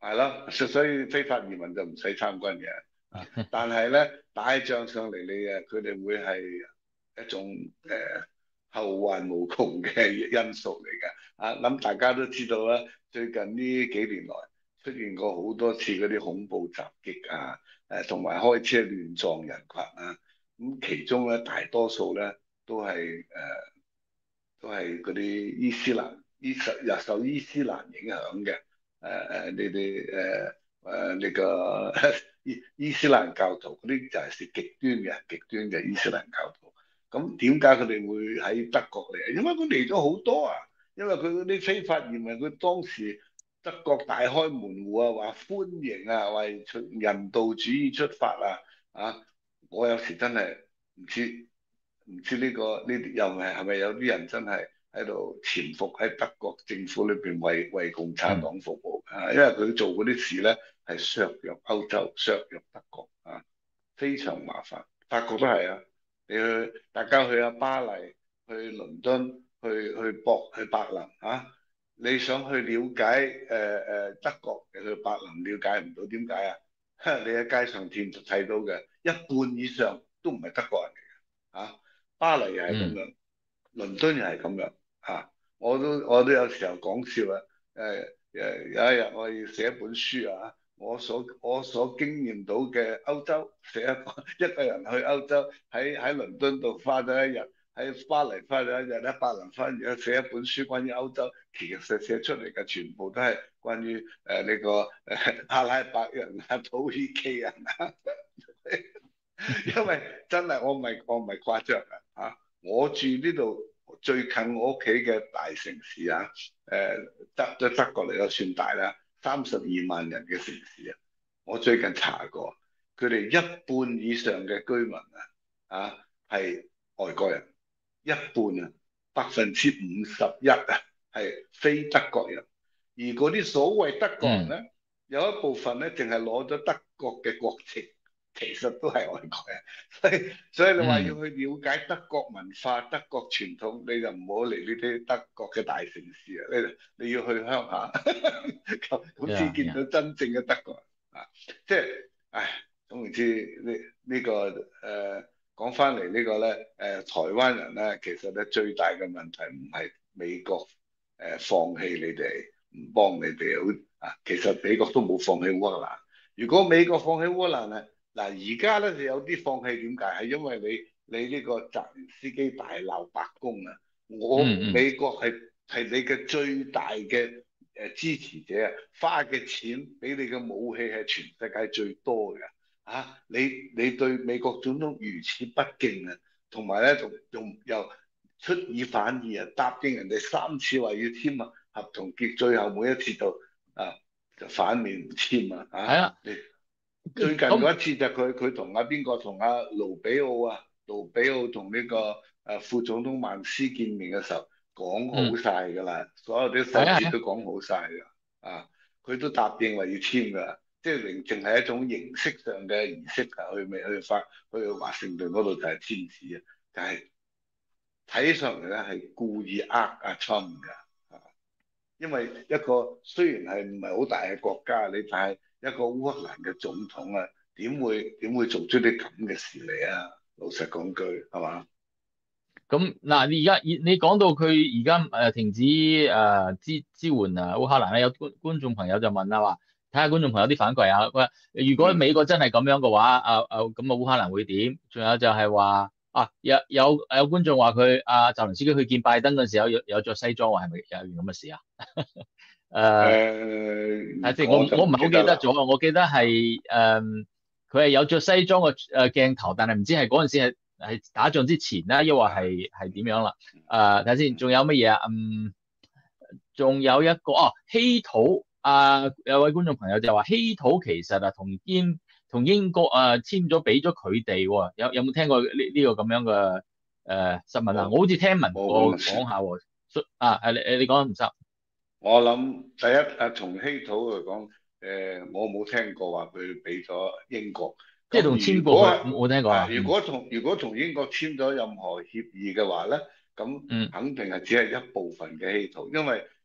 係咯，所所以非法移民就唔使參軍嘅。啊，但係咧打起仗上嚟，你誒佢哋會係一種誒、呃、後患無窮嘅因素嚟嘅。啊，諗大家都知道啦，最近呢幾年來出現過好多次嗰啲恐怖襲擊啊，誒同埋開車亂撞人群啊。咁其中咧大多數咧都係誒、呃、都係嗰啲伊斯蘭伊受又受伊斯蘭影響嘅。誒誒，你哋誒誒呢個伊伊斯蘭教徒嗰啲就係是極端嘅極端嘅伊斯蘭教徒。咁點解佢哋會喺德國嚟啊？因為佢嚟咗好多啊，因為佢嗰啲非法移民，佢當時德國大開門戶啊，話歡迎啊，為出人道主義出發啊。啊，我有時真係唔知唔知呢個呢啲又係係咪有啲人真係喺度潛伏喺德國政府裏邊為為共產黨服務啊？因為佢做嗰啲事咧係削弱歐洲、削弱德國啊，非常麻煩。法國都係啊，你去大家去下巴黎、去倫敦、去去博去柏林啊，你想去了解誒誒、呃、德國，你去柏林了解唔到，點解啊？你喺街上見睇到嘅一半以上都唔係德國人嚟嘅啊！巴黎又係咁嗯樣，倫敦又係咁樣啊！我都我都有時候講笑啊，誒誒有一日我要寫一本書啊，我所我所經驗到嘅歐洲，寫一個一個人去歐洲，喺喺倫敦度花咗一日，喺巴黎花咗一日，喺柏林花咗寫一本書關於歐洲，其實寫出嚟嘅全部都係關於誒呢個誒阿拉伯人啊、土耳其人啊。因為真係我唔係我唔係誇張啊！嚇，我住呢度最近我屋企嘅大城市啊，誒德都德國嚟都算大啦，三十二萬人嘅城市啊。我最近查過，佢哋一半以上嘅居民啊，啊係外國人，一半啊，百分之五十一啊係非德國人，而嗰啲所謂德國人嗯咧，有一部分咧淨係攞咗德國嘅國籍。其實都係外國人，所以所以你話要嗯， 去了解德國文化、德國傳統，你就唔好嚟呢啲德國嘅大城市啊！你你要去鄉下，咁咁先呀呀， 見到真正嘅德國人啊！即係，唉，總言之呢呢個誒講翻嚟呢個咧誒、呃、台灣人咧，其實咧最大嘅問題唔係美國誒、呃、放棄你哋，唔幫你哋啊，其實美國都冇放棄烏克蘭。如果美國放棄烏克蘭啊，嗱，而家咧就有啲放棄，點解？係因為你你呢個澤連斯基大鬧白宮啊！我嗯嗯美國係係你嘅最大嘅誒支持者啊，花嘅錢俾你嘅武器係全世界最多嘅啊！你你對美國總統如此不敬啊，同埋咧仲仲又出爾反爾啊，答應人哋三次話要簽啊合同，結最後每一次就啊就反面唔簽啊啊！ 係啊， 你最近咁嗰一次就佢佢同阿邊個同阿盧比奧啊，盧比奧同呢個誒副總統曼斯見面嘅時候講好嗯晒㗎啦，所有啲細節都係啊係啊， 講好晒㗎，啊，佢都答應話要簽㗎，即係淨淨係一種形式上嘅儀式啊，去未去發去華盛頓嗰度就係簽字啊，但係睇上嚟咧係故意呃阿 Trump 㗎。因為一個雖然係唔係好大嘅國家，你但係一個烏克蘭嘅總統啊，點會點會做出啲咁嘅事嚟啊？老實講句，係嘛？ 咁嗱，你而家你講到佢而家誒停止誒支支援啊烏克蘭咧，有觀觀眾朋友就問啦話，睇下觀眾朋友啲反饋啊，佢話如果嗯， 美國真係咁樣嘅話，啊啊咁啊烏克蘭會點？仲有就係話啊有有有觀眾話佢阿澤連斯基去見拜登嘅時候有有著西裝喎，係咪有件咁嘅事啊？誒係即係我唔誒我就唔我唔係好記得啦。 記得咗啊，我記得係誒佢係有着西裝嘅誒鏡頭，但係唔知係嗰陣時係係打仗之前啦，抑或啊， 係係點樣啦？誒睇下先，仲有乜嘢啊？嗯，仲有一個哦，稀土啊，有位觀眾朋友就話稀土其實啊同英同英國啊簽咗俾咗佢哋喎，有有冇聽過呢呢個咁樣嘅誒新聞啊？我冇好似聽聞冇咁嘅過事。 講下喎，啊誒你你講唔執？ 我諗第一啊，從稀土嚟講，誒我冇聽過話佢俾咗英國。 即係同咁如簽過去， 果係冇聽過啊？ 啊，如果同如果同英國簽咗任何協議嘅話咧，咁嗯肯定係只係一部分嘅稀土，因為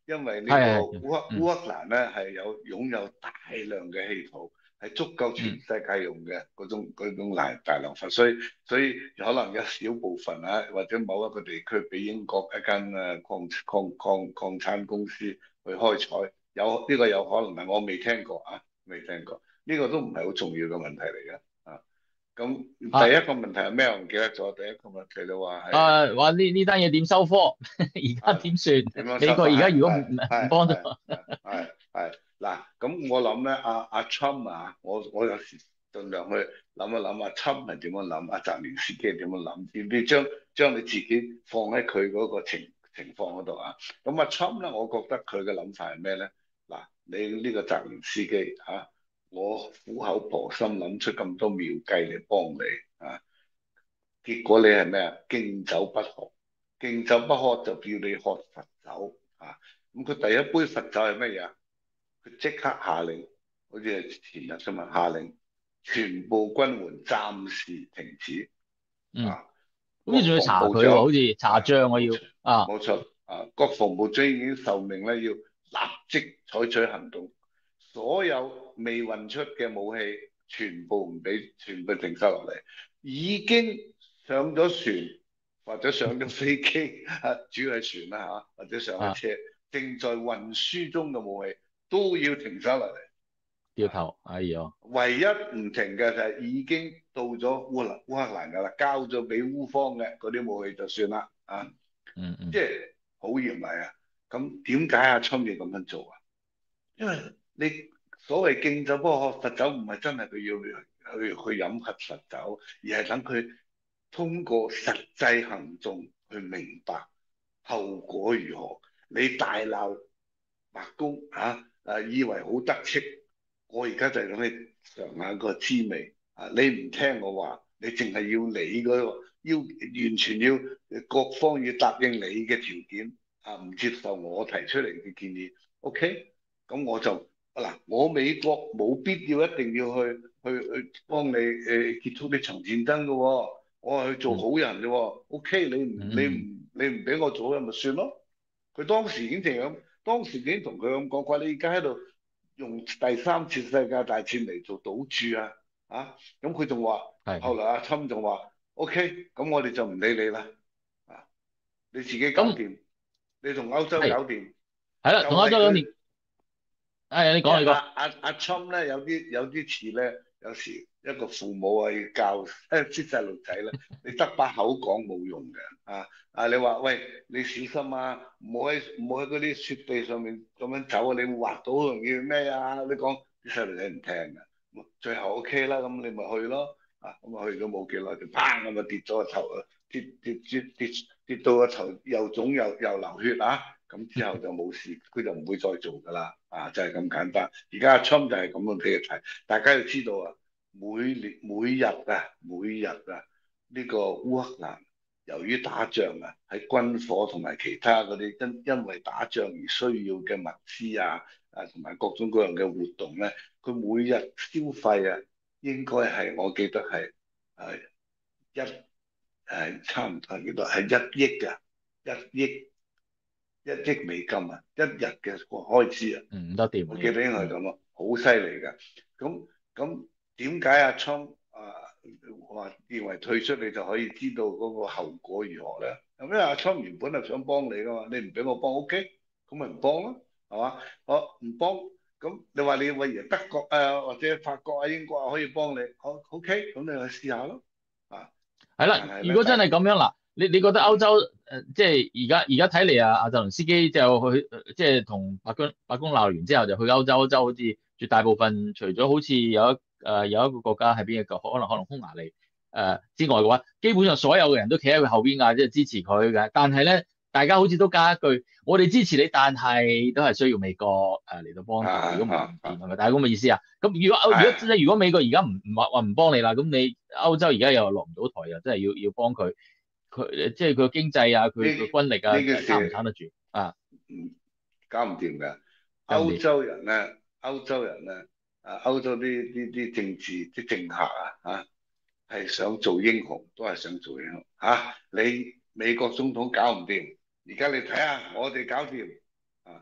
因為呢個係係， 烏克嗯烏克蘭咧係有擁有大量嘅氣土，係足夠全嗯世界用嘅嗰種嗰種大大量份，所以所以可能有少部分啊，或者某一個地區俾英國一間誒礦礦礦礦產公司去開採，有呢個有可能，但我未聽過啊，未聽過，呢個都唔係好重要嘅問題嚟嘅啊。咁第一啊個問題係咩？我唔記得咗。第一個問題就話係啊話呢呢單嘢點收科？而家啊點算？ 點樣美國收法？ 而家如果唔係係唔唔係幫到， 係係係係嗱，咁我諗咧，阿阿 Trump 啊，我我有時盡量去諗一諗阿 Trump 係點樣諗，阿澤連斯基係點樣諗，你你將將你自己放喺佢嗰個情情況嗰度啊。咁阿 Trump 咧，我覺得佢嘅諗法係咩咧？嗱，你呢個澤連斯基啊，我苦口婆心諗出咁多妙計嚟幫你啊！結果你係咩啊？敬酒不喝，敬酒不喝就叫你喝罰酒啊！咁佢第一杯罰酒係乜嘢啊？佢即刻下令，好似係前日啫嘛，下令全部軍援暫時停止嗯， 啊！ 好似仲要國防查佢喎， 部長好似查啊， 帳我要冇錯啊， 冇錯啊，國防部長已經受命咧，要立即採取行動，所有未運出嘅武器全部唔俾，全部停晒落嚟。已經上咗船或者上咗飛機，啊，主要係船啦嚇，或者上咗啊車，正在運輸中嘅武器都要停晒落嚟。啊， 掉頭，哎呀， 唯一唔停嘅就係已經到咗烏克烏克蘭㗎啦，交咗俾烏方嘅嗰啲武器就算啦。啊， 嗯嗯即係好嚴厲啊！咁點解阿川要咁樣做啊？因為你所謂敬酒不喝罰酒，唔係真係佢要去去去飲核罰酒，而係等佢通過實際行動去明白後果如何。你大鬧白宮嚇，誒以為好得戚，我而家就係等你嘗下個滋味啊！你唔聽我話，你淨係要你嗰個，要完全要各方要答應你嘅條件啊，唔接受我提出嚟嘅建議，OK？咁我就嗱，我美國冇必要一定要去去去幫你誒結束呢場戰爭嘅喎，我係去做嗯好人嘅喎。OK，你唔你嗯唔你唔俾我做好人咪算咯。佢當時已經這樣，當時已經同佢咁講過，你而家喺度用第三次世界大戰嚟做賭注啊！啊，咁佢仲話， 係係， 後來阿侵仲話：OK，咁我哋就唔理你啦，啊，你自己搞咁掂，你同歐洲係搞掂， 係啦， 就同歐洲兩年， 係佢。 誒你即係阿講你講， 阿阿 Trump 咧，有啲有啲似咧，有時一個父母啊要教啲細路仔咧，你得把口講冇用嘅啊！啊，你話喂，你小心啊，唔好喺唔好喺嗰啲雪地上面咁樣走啊，你會滑到好容易咩啊？你講啲細路仔唔聽嘅，最後 OK 啦，咁你咪去咯啊！咁啊去咗冇幾耐就砰咁啊跌咗個頭啊，跌跌跌跌跌到個頭又腫又又流血啊！咁之後就冇事，佢就唔會再做噶啦，啊，就係咁簡單。而家阿 Trump 就係咁樣俾佢睇，大家要知道啊，每年每日啊，每日啊，呢個烏克蘭由於打仗啊，喺軍火同埋其他嗰啲因因為打仗而需要嘅物資啊，啊同埋各種各樣嘅活動咧，佢每日消費啊，應該係我記得係誒一誒差唔多幾多係一億㗎，一億。一億美金啊，一日嘅開支啊， 嗯唔得掂呢個， 我記得應該係嗯咁咯，好犀利㗎。咁咁點解阿 Trump 啊話認為退出你就可以知道嗰個後果如何咧？咁因為阿 Trump 原本係想幫你㗎嘛，你唔俾我幫，OK，咁咪唔幫咯，係嘛？我唔幫，咁你話你為德國啊或者法國啊英國啊可以幫你，好 OK，咁你去試下咯，啊， 係啦， 但係咧， 如果真但係咁樣嗱，你你覺得歐嗯洲誒、呃即係而家而家睇嚟啊，阿澤倫斯基就去呃即係同白宮白宮鬧完之後就去歐洲，歐洲好似絕大部分除咗好似有一誒、呃、有一個國家係邊一個，可能可能匈牙利誒、呃、之外嘅話，基本上所有嘅人都企喺佢後邊㗎，即係支持佢嘅。但係咧，大家好似都加一句，我哋支持你，但係都係需要美國誒嚟到幫助，如啊果唔係唔啊啊， 掂係咪？大家咁嘅意思啊？咁如果歐如果即係係如果美國而家唔唔話話唔幫你啦，咁你歐洲而家又落唔到台，又真係要要幫佢，佢即係佢經濟啊， 呢佢佢軍力啊， 呢件誒撐唔撐事。 得住啊？ 嗯，搞唔掂嘅。 搞唔掂， 歐洲人咧，歐洲人咧，啊，歐洲啲啲啲政治啲政客啊，嚇係想做英雄，都係想做英雄嚇。你美國總統搞唔掂，而家你睇下我哋搞掂啊！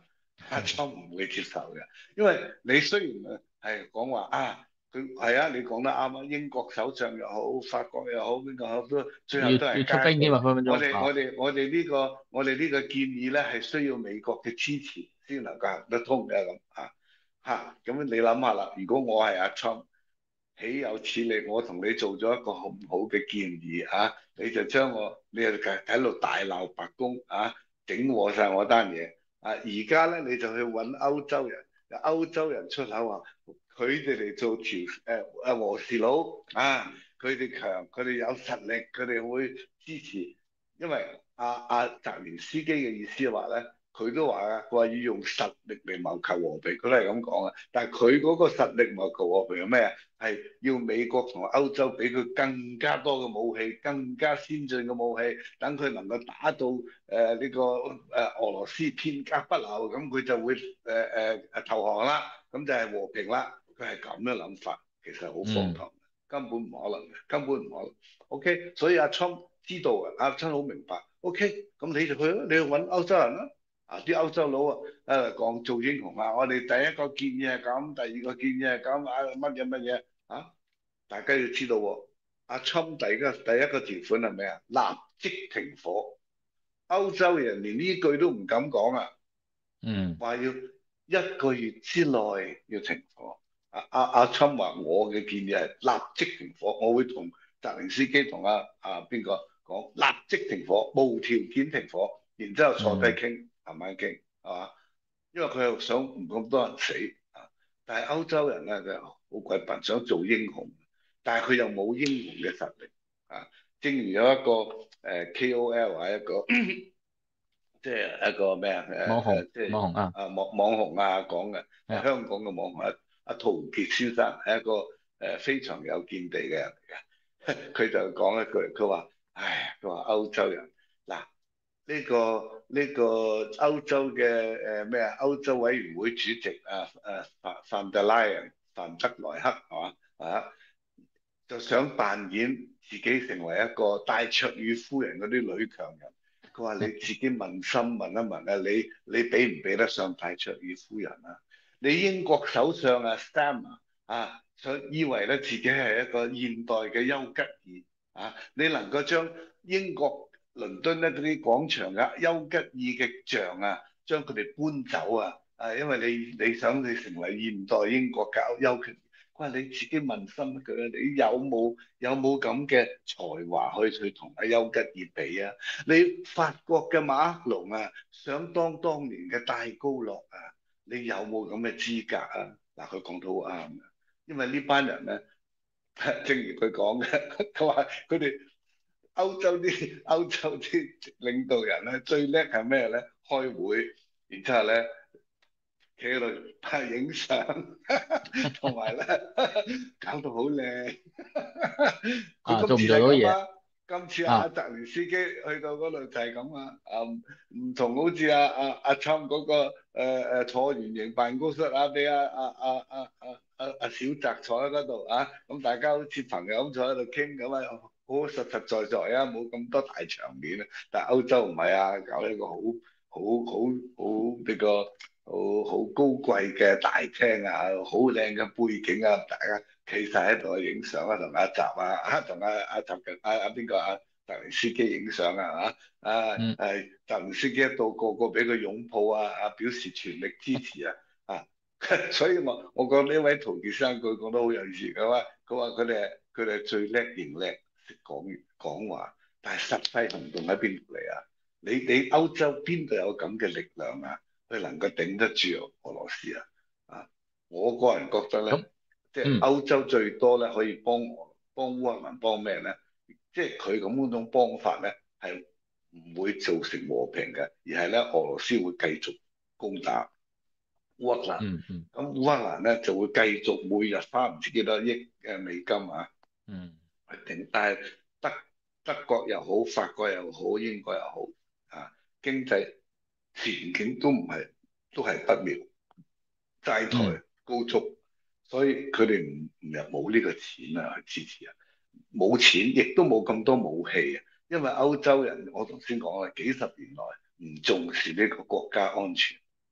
阿侵唔會接受嘅，因為你雖然係講話啊，佢係啊，你講得啱啊，英國首相又好，法國又好，邊個好都最後要都係要出兵添啊， 加稅。 分分我鐘啊。 哋我哋我哋呢個我哋呢個建議咧係需要美國嘅支持先能夠行得通嘅咁啊嚇。咁你諗下啦，如果我係阿侵，豈有此理！我同你做咗一個好唔好嘅建議啊，你就將我你又喺喺度大鬧白宮啊，整和晒我單嘢。啊！而家咧你就去揾歐洲人，歐洲人出口話佢哋嚟做調誒誒和事佬啊，佢哋強，佢哋有實力，佢哋會支持。因為阿阿澤連斯基嘅意思話咧，佢都話啊，佢話要用實力嚟謀求和平，佢都係咁講啊。但係佢嗰個實力謀求和平係咩啊？係要美國同歐洲俾佢更加多嘅武器，更加先進嘅武器，等佢能夠打到誒呢、呃這個誒、呃、俄羅斯片甲不留，咁佢就會誒誒誒投降啦，咁就係和平啦。佢係咁嘅諗法，其實好荒嗯唐，根本唔可能嘅，根本唔可能。OK，所以阿侵知道啊，阿侵好明白。OK，咁你就去咯，你去揾歐洲人啦。啊！啲歐洲佬啊，誒講做英雄啊！我哋第一個建議係咁，第二個建議係咁，啊乜嘢乜嘢啊？大家要知道喎，阿侵第一個第一個條款係咩啊？立即停火。歐洲人連呢句都唔敢講啊， 嗯話要一個月之內要停火。阿阿阿侵話：我嘅建議係立即停火，我會同澤連斯基同阿阿邊個講立即停火，無條件停火，然之後坐低嗯傾，慢慢傾，係嘛？因為佢又想唔咁多人死啊。但係歐洲人咧就好鬼笨，想做英雄，但係佢又冇英雄嘅實力啊。正如有一個誒、呃、K O L 或者一個即係一個咩啊？誒網紅誒，即係網紅啊， 啊網網紅啊講嘅， 係啊。 係香港嘅網紅阿阿陶傑先生係一個誒、呃、非常有見地嘅人嚟嘅。佢就講一句，佢話：唉，佢話歐洲人嗱呢、這個呢、這個歐洲嘅誒咩啊？歐洲委員會主席啊誒范范德拉人范德萊克係嘛啊？就想扮演自己成為一個戴卓爾夫人嗰啲女強人。佢話：你自己問心問一問啊，你你比唔比得上戴卓爾夫人啊？你英國首相啊 Starmer 啊，想以為咧自己係一個現代嘅丘吉爾啊，你能夠將英國倫敦咧嗰啲廣場嘅丘吉爾嘅像啊，將佢哋搬走啊？啊，因為你你想你成為現代英國嘅丘吉爾。佢話你自己問心一句啊，你有冇有冇咁嘅才華去去同阿丘吉爾比啊？你法國嘅馬克龍啊，想當當年嘅戴高樂啊，你有冇咁嘅資格啊？嗱，佢講得好啱嘅，因為呢班人咧，正如佢講嘅，佢話佢哋歐洲啲歐洲啲領導人咧，最叻係咩咧？開會，然之後咧。企喺度拍影相，同埋咧搞到好靚。佢啊，做唔今次做到嘢係咁啊，今次阿啊？ 澤連斯基去到嗰度就係咁啊，啊唔同好似阿阿阿侵嗰個誒、呃、坐圓形辦公室啊，俾阿阿阿阿阿阿阿小澤坐喺嗰度啊，咁大家好似朋友咁坐喺度傾咁啊，好實實在在啊，冇咁多大場面啊。但係歐洲唔係啊，搞一個好好好好呢個。好好高貴嘅大廳啊，好靚嘅背景啊，大家企晒喺度影相啊，同阿習啊，同阿阿習近阿阿邊個阿澤連斯基影相啊，嚇啊嗯係澤連斯基一到個個俾佢擁抱啊，啊表示全力支持啊，啊，所以我我覺得呢位陶傑生佢講得好有意思，佢話佢話佢哋佢哋最叻認叻識講講話，但係實際行動喺邊度嚟啊？你你歐洲邊度有咁嘅力量啊？佢能夠頂得住俄羅斯啊！啊，我個人覺得咧， 咁即係嗯歐洲最多咧可以幫幫烏克蘭幫咩咧？即係佢咁嗰種幫法咧，係唔會造成和平嘅，而係咧俄羅斯會繼續攻打烏克蘭。 嗯嗯咁烏克蘭咧就會繼續每日花唔知幾多億嘅美金啊嗯去頂，但係德德國又好，法國又好，英國又好啊，經濟前景都唔係都係不妙，債嗯台高築，所以佢哋唔唔又冇呢個錢啊去支持啊，冇錢亦都冇咁多武器啊，因為歐洲人我頭先講啦，幾十年來唔重視呢個國家安全，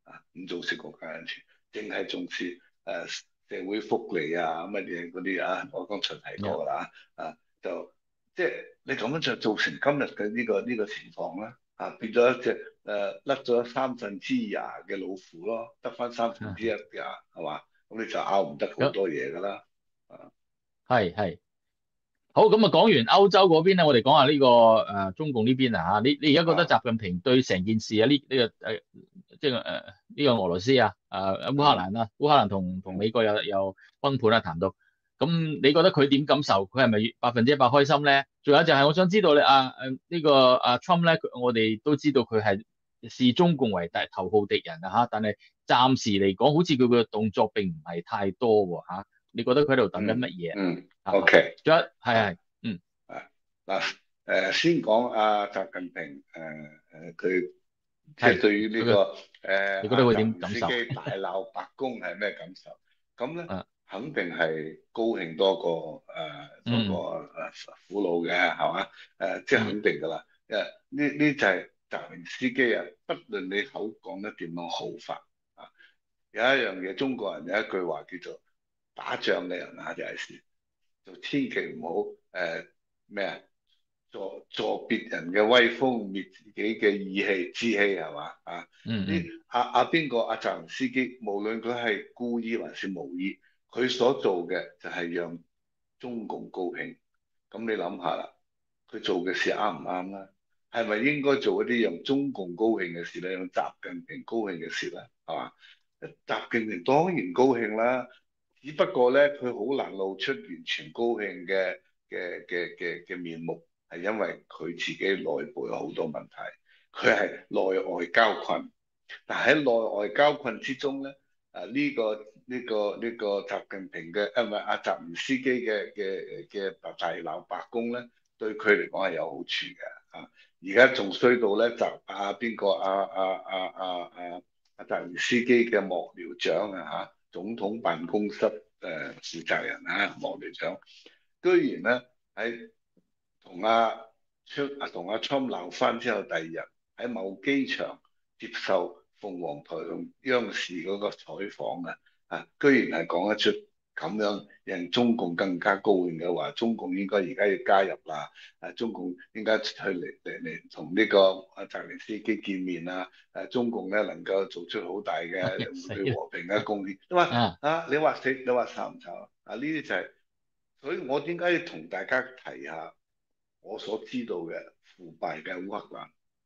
啊，唔重視國家安全，淨係重視誒、呃、社會福利啊乜嘢嗰啲啊，我剛才提過㗎啦啊，就即係你咁樣就造成今日嘅呢個呢、呢個情況啦，啊變咗一隻誒甩咗三分之牙嘅老虎咯，得翻三分之一牙係嘛？咁你就拗唔得好咁多嘢㗎啦，啊係係。好，咁啊，講完歐洲嗰邊咧，我哋講下呢個誒中共呢邊啊嚇。你你而家覺得啊習近平對成件事啊呢呢個誒即係誒呢個俄羅斯啊誒烏克嗯蘭啊，烏克蘭同同嗯。 美國有有崩盤啊談到，咁你覺得佢點感受？佢係咪百分之一百開心咧？仲有就係我想知道咧啊誒呢個啊 Trump 咧，佢我哋都知道佢係視中共為大頭號敵人啊嚇，但係暫時嚟講，好似佢嘅動作並唔係太多喎嚇。你覺得佢喺度等緊乜嗯嘢嗯啊？ ，OK， 仲有係啊係嗯。 啊嗱誒，先講阿習近平誒誒，佢即係係對於呢、 佢嘅， 這個誒阿你覺得佢點澤連斯感受？ 基大鬧白宮係咩感受？咁咧啊， 肯定係高興多過誒、呃、多嗯過誒苦惱嘅係嘛？誒即係嗯肯定㗎啦。誒呢呢就係澤連斯基啊，不論你口講得點樣好法啊，有一樣嘢中國人有一句話叫做打仗嘅人啊，就係、是。就千祈唔好誒咩啊，助助別人嘅威風，滅自己嘅義氣志氣係嘛啊？呢嗯嗯阿阿邊個阿澤連斯基，無論佢係故意還是無意，佢所做嘅就係讓中共高興。咁你諗下啦，佢做嘅事啱唔啱啦？係咪應該做一啲讓中共高興嘅事咧？讓習近平高興嘅事咧？係嘛？習近平當然高興啦。只不過咧，佢好難露出完全高興嘅嘅嘅嘅嘅面目，係因為佢自己內部有好多問題，佢係內外交困。但喺內外交困之中咧，啊呢、這個呢、這個呢、這個習近平嘅啊唔係阿習連斯基嘅嘅嘅大鬧白宮咧，對佢嚟講係有好處嘅啊！而家仲衰到咧，習啊邊個啊啊啊啊啊阿習連斯基嘅幕僚長啊嚇，總統辦公室誒、呃、負責人啊幕僚長，居然咧喺同阿川啊同阿川鬧翻之後，第二日喺某機場接受鳳凰台同央視嗰個採訪啊，啊，居然係講得出咁樣令中共更加高興嘅話，中共應該而家要加入啦，啊，中共應該去嚟嚟嚟同呢個阿澤連斯基見面啊，誒，中共咧能夠做出好大嘅死對和平嘅貢獻。你話啊！ 啊，你話死，你話慘唔慘啊？呢啲就係、是，所以我點解要同大家提下我所知道嘅腐敗嘅烏克蘭？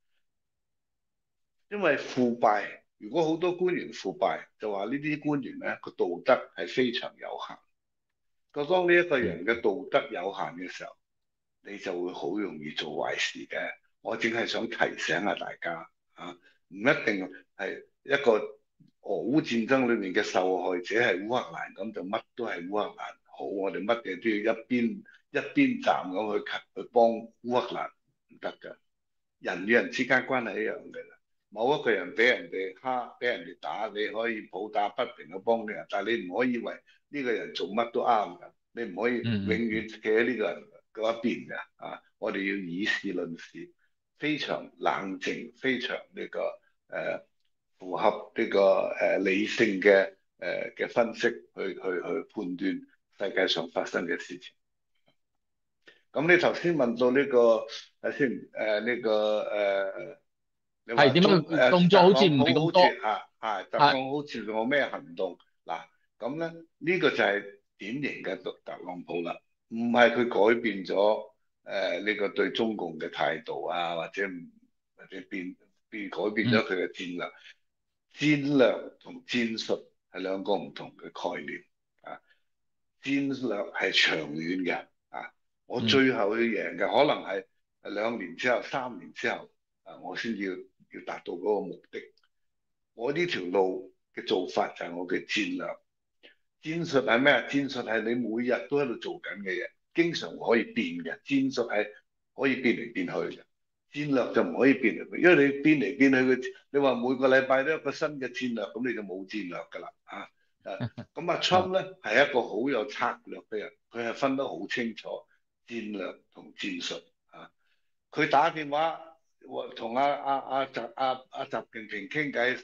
因為腐敗，如果好多官員腐敗，就話呢啲官員咧個道德係非常有限。個當呢一個嗯人嘅道德有限嘅時候，你就會好容易做壞事嘅。我淨係想提醒下大家啊，唔一定係一個俄烏戰爭裏面嘅受害者係烏克蘭，咁就乜都係烏克蘭好，我哋乜嘢都要一邊一邊站咁去去幫烏克蘭，唔得㗎。人與人之間關係一樣嘅啦。某一個人俾人哋蝦，俾人哋打，你可以抱打不平去幫佢，但係你唔可以以為呢個人做乜都啱㗎。你唔可以永嗯嗯嗯遠企喺呢個人嗰一邊㗎。啊，我哋要以事論事，非常冷靜，非常呢、這個誒、呃、符合呢、這個誒、呃、理性嘅誒嘅分析去去去判斷世界上發生嘅事情。咁你頭先問到呢、這個睇先誒呢個誒。呃你話係點解中誒佢動作特好似唔係朗普好似咁多？ 啊啊，特朗係普好似有咩行動嗱？咁咧呢個就係典型嘅特特朗普啦，唔係佢改變咗誒呢個對中共嘅態度啊，或者唔或者變變改變咗嗯佢嘅戰略。戰略同戰術係兩個唔同嘅概念啊。戰略係長遠嘅啊，我嗯最後要贏嘅可能係兩年之後、三年之後啊，我先要要達到嗰個目的。我呢條路嘅做法就係我嘅戰略。戰術係咩啊？戰術係你每日都喺度做緊嘅嘢，經常可以變嘅。戰術係可以變嚟變去嘅，戰略就唔可以變嚟變，因為你變嚟變去嘅，你話每個禮拜都有一個新嘅戰略，咁你就冇戰略㗎啦啊！誒，咁阿啊 Trump 咧係一個好有策略嘅人，佢係分得好清楚戰略同戰術啊。佢打電話同阿阿阿習阿阿習近平傾偈嘅時候。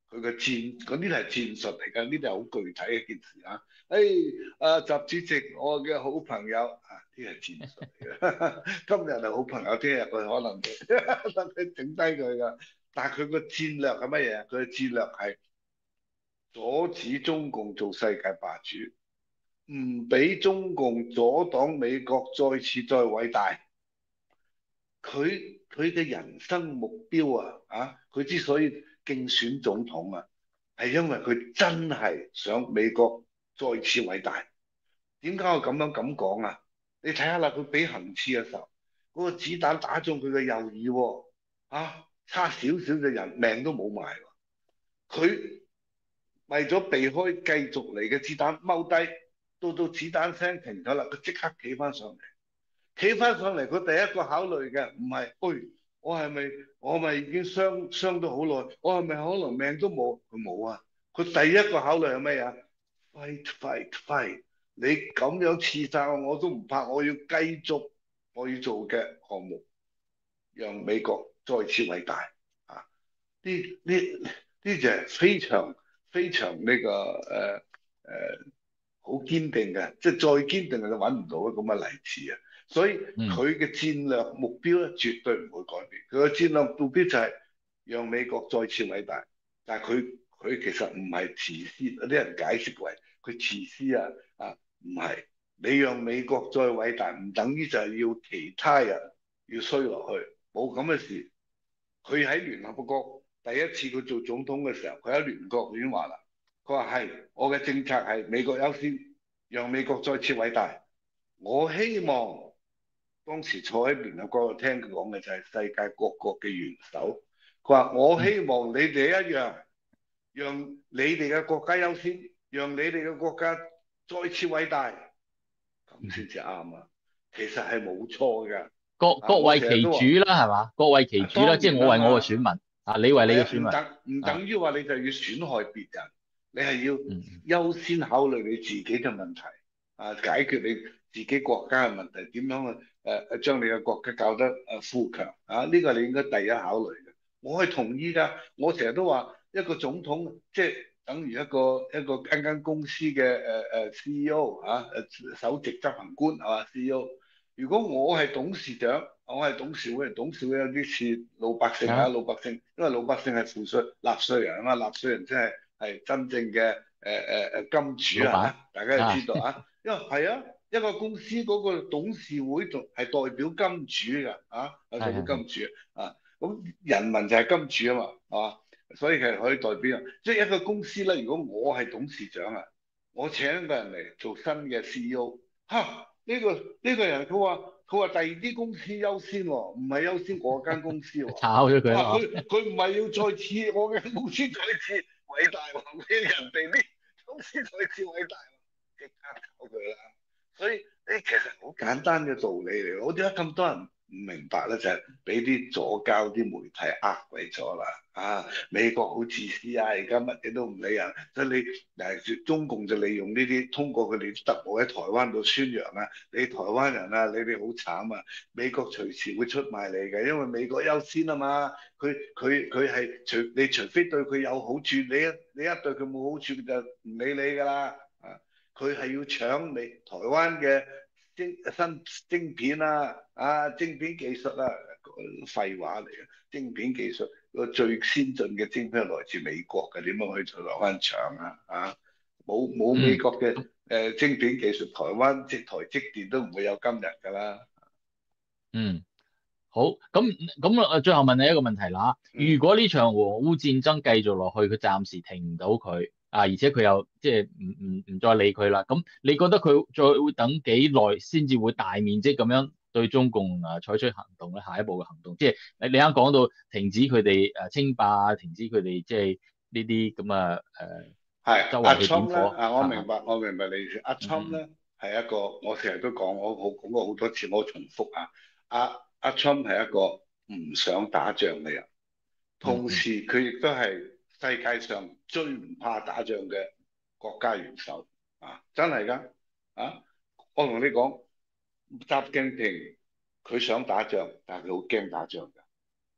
佢嘅戰嗰啲係戰術嚟㗎，呢啲係好具體嘅一件事啊！誒，啊，習主席，我嘅好朋友啊，呢係戰術嚟嘅。今日係好朋友，聽日佢可能會佢整低佢㗎。但係佢個戰略係乜嘢？佢嘅戰略係阻止中共做世界霸主，唔俾中共阻擋美國再次再偉大。佢佢嘅人生目標啊，啊，佢之所以競選總統啊，係因為佢真係想美國再次偉大。點解我咁樣咁講啊？你睇下啦，佢俾行刺嘅時候，嗰、那個子彈打中佢嘅右耳喎，啊，差少少嘅人命都冇埋。佢為咗避開繼續嚟嘅子彈，踎低，到到子彈聲停咗啦，佢即刻企翻上嚟。企翻上嚟，佢第一個考慮嘅唔係，喂，我係咪我咪已經傷傷咗好耐？我係咪可能命都冇？佢冇啊！佢第一個考慮係咩啊？Fight, fight, fight！你咁樣刺殺我，我都唔怕，我要繼續我要做嘅項目，讓美國再次偉大啊！呢呢呢就係非常非常呢、這個誒誒好堅定嘅，即係再堅定就揾唔到咁嘅例子啊！所以嗯佢嘅戰略目標咧，絕對唔會改變。佢嘅戰略目標就係讓美國再次偉大。但係佢佢其實唔係自私，有啲人解釋為佢自私啊啊，唔係。你讓美國再偉大，唔等於就係要其他人要衰落去，冇咁嘅事。佢喺聯合國第一次佢做總統嘅時候，佢喺聯合國已經話啦，佢話係我嘅政策係美國優先，讓美國再次偉大。我希望當時坐喺聯合國度聽佢講嘅就係世界各國嘅元首，佢話我希望你哋一樣，讓你哋嘅國家優先，讓你哋嘅國家再次偉大，咁先至啱啊！其實係冇錯㗎。啊，我各各為成日都話。 其主啦，係嘛？各為其啊， 主啦， 當然啦即係我為我嘅選嚇， 民啊，你為你係啊， 嘅選民唔等唔啊， 等於話你就要損害別人，你係嗯要優先考慮你自己嘅問題，啊，解決你自己國家嘅問題，點樣去誒誒將你嘅國家搞得誒富強啊？呢個你應該第一考慮嘅。我係同意㗎，我成日都話一個總統即係等於一個一個間間公司嘅誒誒 C E O 啊，誒首席執行官係嘛 C E O。如果我係董事長，我係董事會，董事會有啲似老百姓啊， 啊老百姓，因為老百姓係付稅納稅人啊嘛，納稅人即係係真正嘅誒誒誒金主啊， 老闆大家要啊， 知道啊，因為係啊，一個公司嗰個董事會仲係代表金主㗎，啊，係代係係係表金主啊，咁人民就係金主啊嘛，係嘛，所以係可以代表，即係一個公司咧，如果我係董事長啊，我請一個人嚟做新嘅 C E O，嚇。呢、個呢、個人佢話佢話第二啲公司優先喎、哦，唔係優先我間公司喎、哦。 炒咗佢哇！ 啦， 佢佢唔係要再次我嘅公司再次偉大喎，俾人哋啲公司再次偉大喎，即刻搞佢啦。所以呢其實好簡單嘅道理嚟，我點解咁多人唔明白咧？就係俾啲左膠啲媒體呃鬼咗啦。啊！美國好自私啊，而家乜嘢都唔理人，所以你誒中共就利用呢啲，通過佢哋特務喺台灣度宣揚啊，你台灣人啊，你哋好慘啊！美國隨時會出賣你嘅，因為美國優先啊嘛。佢佢佢係除你除非對佢有好處，你一你一對佢冇好處，佢就唔理你㗎啦。啊！佢係要搶你台灣嘅晶新晶片啊，啊晶片技術啊，廢話嚟嘅，晶片技術。個最先進嘅晶片係來自美國嘅，點樣可以再攞翻搶啊？啊，冇冇美嗯國嘅誒、呃、晶片技術，台灣即台積電都唔會有今日㗎啦。 嗯，好，咁咁啊，最後問你一個問題啦，如嗯， 果呢場俄烏戰爭繼續落去，佢暫時停唔到佢啊，而且佢又即係唔唔唔再理佢啦，咁你覺得佢再會等幾耐先至會大面積咁樣對中共啊採取行動咧？下一步嘅行動，即係你你啱講到停止佢哋誒稱霸，停止佢哋即係呢啲咁啊誒係阿周圍去點 Trump 咧火啊，我嚇嚇， 明白，我明白你意思。阿 Trump 嗯咧係一個，我成日都講，我好講過好多次，我重複啊。阿阿 Trump 係一個唔想打仗嘅人，同嗯嗯時佢亦都係世界上最唔怕打仗嘅國家元首啊！真係㗎啊！我同你講，習近平佢想打仗，但係佢好驚打仗㗎啊！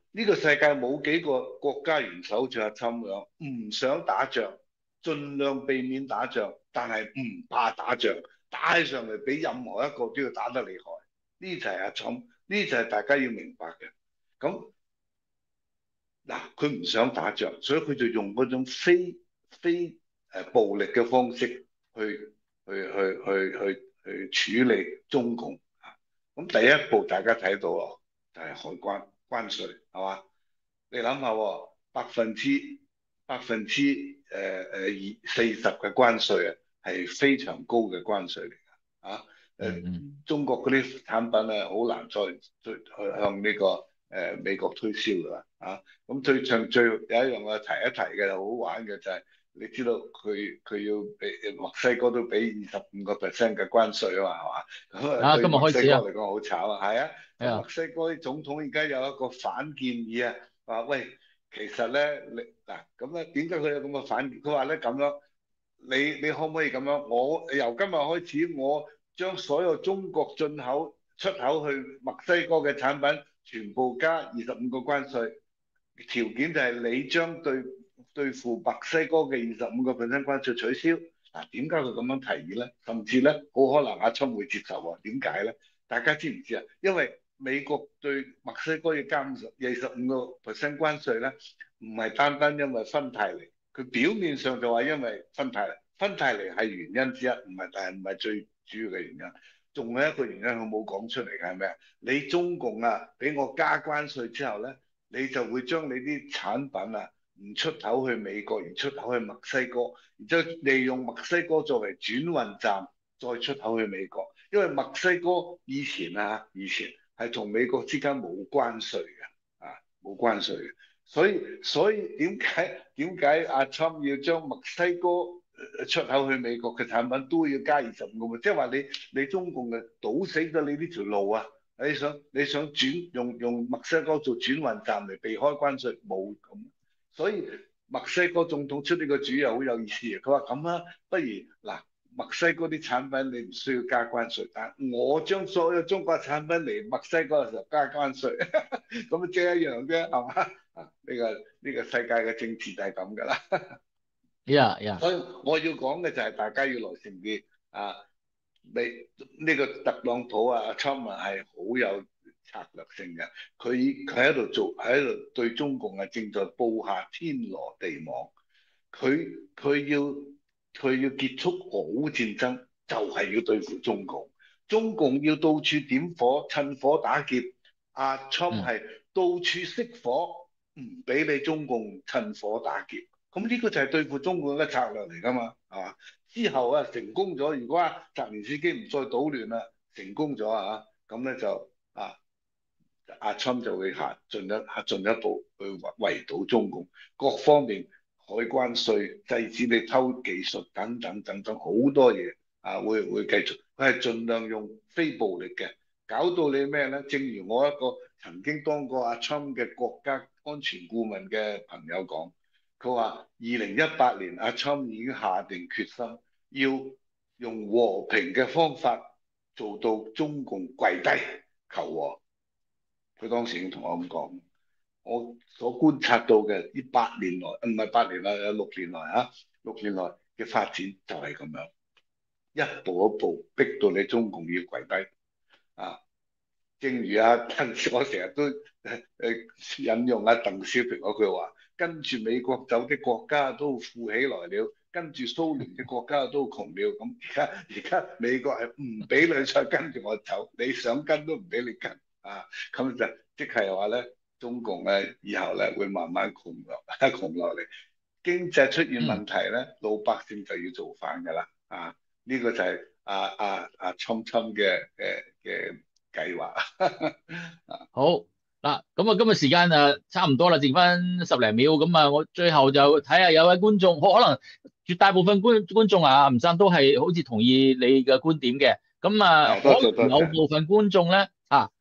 呢個世界冇幾個國家元首像阿侵咁唔想打仗，盡量避免打仗，但係唔怕打仗，打起上嚟比任何一個都要打得厲害。呢就係阿侵，呢就係大家要明白嘅。咁嗱，佢唔想打仗，所以佢就用嗰種非非誒暴力嘅方式去去去去去去處理中共。咁第一步大家睇到咯，就係海關關稅，係嘛？你諗下喎，百分之百分之誒誒二四十嘅關稅啊，係非常高嘅關稅嚟㗎。啊誒， 嗯嗯中國嗰啲產品咧，好難再再去向呢個誒美國推銷㗎啦。啊，咁最長最有一樣我提一提嘅好玩嘅就係，你知道佢佢要俾墨西哥都俾二十五個 percent 嘅關稅啊嘛，係嘛？咁啊啊，今日對墨西開始啊， 哥嚟講好慘啊，係啊。 係啊， 咁墨西哥啲總統而家有一個反建議啊，話喂，其實咧你嗱咁咧點解佢有咁嘅反建議？佢話咧咁樣，你你可唔可以咁樣？我由今日開始，我將所有中國進口出口去墨西哥嘅產品全部加二十五個關稅，條件就係你將對對付墨西哥嘅二十五個 percent 關稅取消。嗱，點解佢咁樣提議咧？甚至咧，好可能阿春會接受喎。點解咧？大家知唔知啊？因為美國對墨西哥要加二十五個 percent 關稅咧，唔係單單因為芬太尼，佢表面上就話因為芬太尼，芬太尼係原因之一，唔係，但係唔係最主要嘅原因。仲有一個原因佢冇講出嚟嘅係咩啊？你中共啊，俾我加關稅之後咧，你就會將你啲產品啊唔出口去美國，而出口去墨西哥，然之後利用墨西哥作為轉運站，再出口去美國。因為墨西哥以前啊，以前係同美國之間冇關稅嘅，啊冇關稅嘅，所以所以點解點解阿 Trump 要將墨西哥出口去美國嘅產品都要加二十五個 percent，即係話你你中共嘅堵死咗你呢條路啊！你想你想轉用用墨西哥做轉運站嚟避開關稅，冇咁，所以墨西哥總統出呢個主意好有意思嘅。佢話咁啦，不如嗱。墨西哥啲產品你唔需要加關稅，但我將所有中國產品嚟墨西哥嘅時候加關稅，咁即係一樣啫，係嘛？啊，呢個呢個世界嘅政治就係咁噶啦。 呀呀， 所以我要講嘅就係大家要耐性啲啊！你呢個特朗普啊，阿 Trump 係好有策略性嘅，佢佢喺度做喺度對中共啊正在布下天羅地網，佢佢要佢要結束俄烏戰爭，就係要對付中共。中共要到處點火，趁火打劫。阿 Trump 嗯係到處熄火，唔俾你中共趁火打劫。咁呢個就係對付中共嘅策略嚟㗎嘛，係嘛？之後啊成功咗，如果啊澤連斯基唔再搗亂啦，成功咗啊，咁咧就啊阿 Trump 就會下進一下進一步去圍堵中共，各方面海關稅、制止你偷技術等等等等好多嘢啊，會會繼續，佢係盡量用非暴力嘅，搞到你咩咧？正如我一個曾經當過阿 Trump 嘅國家安全顧問嘅朋友講。佢話：二零一八年阿 Trump 已經下定決心，要用和平嘅方法做到中共跪低求和。佢當時已經同我咁講，我所觀察到嘅呢八年來，唔係八年來，有六年來啊，六年來嘅發展就係咁樣，一步一步逼到你中共要跪低啊！正如阿鄧，我成日都誒誒引用阿鄧小平嗰句話。跟住美國走的國家都富起來了，跟住蘇聯嘅國家都窮了。咁而家而家美國係唔俾你再跟住我走，你想跟都唔俾你跟啊！咁就即係話咧，中共咧以後咧會慢慢窮落窮落嚟，經濟出現問嗯。 題咧，老百姓就要造反㗎啦。啊，呢、這個就係阿阿阿侵侵嘅嘅嘅計劃。 好嗱，咁啊，今日時間誒差唔多啦，剩翻十零秒，咁啊，我最後就睇下有位觀眾，可可能絕大部分觀觀眾啊，吳生都係好似同意你嘅觀點嘅，咁啊， 係多謝可能有多謝。 部分觀眾咧啊，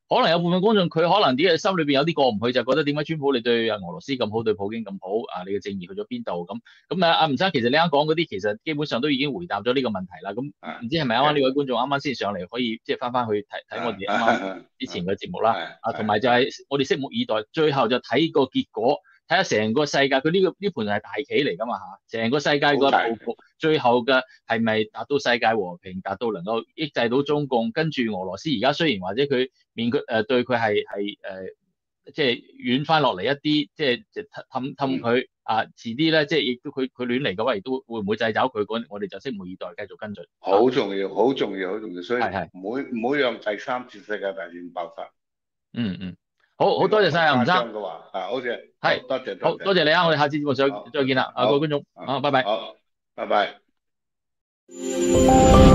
可能有部分觀眾佢可能啲心裏邊有啲過唔去，就覺得點解川普你對啊俄羅斯咁好，對普京咁好啊？你嘅正義去咗邊度咁？咁啊，阿吳生，其實你啱講嗰啲其實基本上都已經回答咗呢個問題啦。咁啊唔知係咪啱啱呢位觀眾啱啱先上嚟，可以即係翻翻去睇睇我哋啱啱之前嘅節目啦。啊，同埋就係我哋拭目以待，最後就睇個結果。睇下成個世界，佢呢、這個呢盤係大棋嚟㗎嘛嚇，成個世界個佈局，最後嘅係咪達到世界和平，達到能夠抑制到中共，跟住俄羅斯而家雖然或者佢面佢誒、呃、對佢係係誒即係軟翻落嚟一啲，即係氹氹佢啊，遲啲咧即係亦都佢佢亂嚟嘅話，亦都會唔會掣肘佢？我哋就拭目以待，繼續跟進。 好重要，好重要，好重要，所以係係唔好唔好讓第三次世界大戰爆發。 嗯嗯。好好多謝晒啊，吳生嘅話啊，好謝， 係多謝， 好多謝你啊，我哋下次節目再再見啦，啊各位觀眾，啊拜拜， 好，拜拜。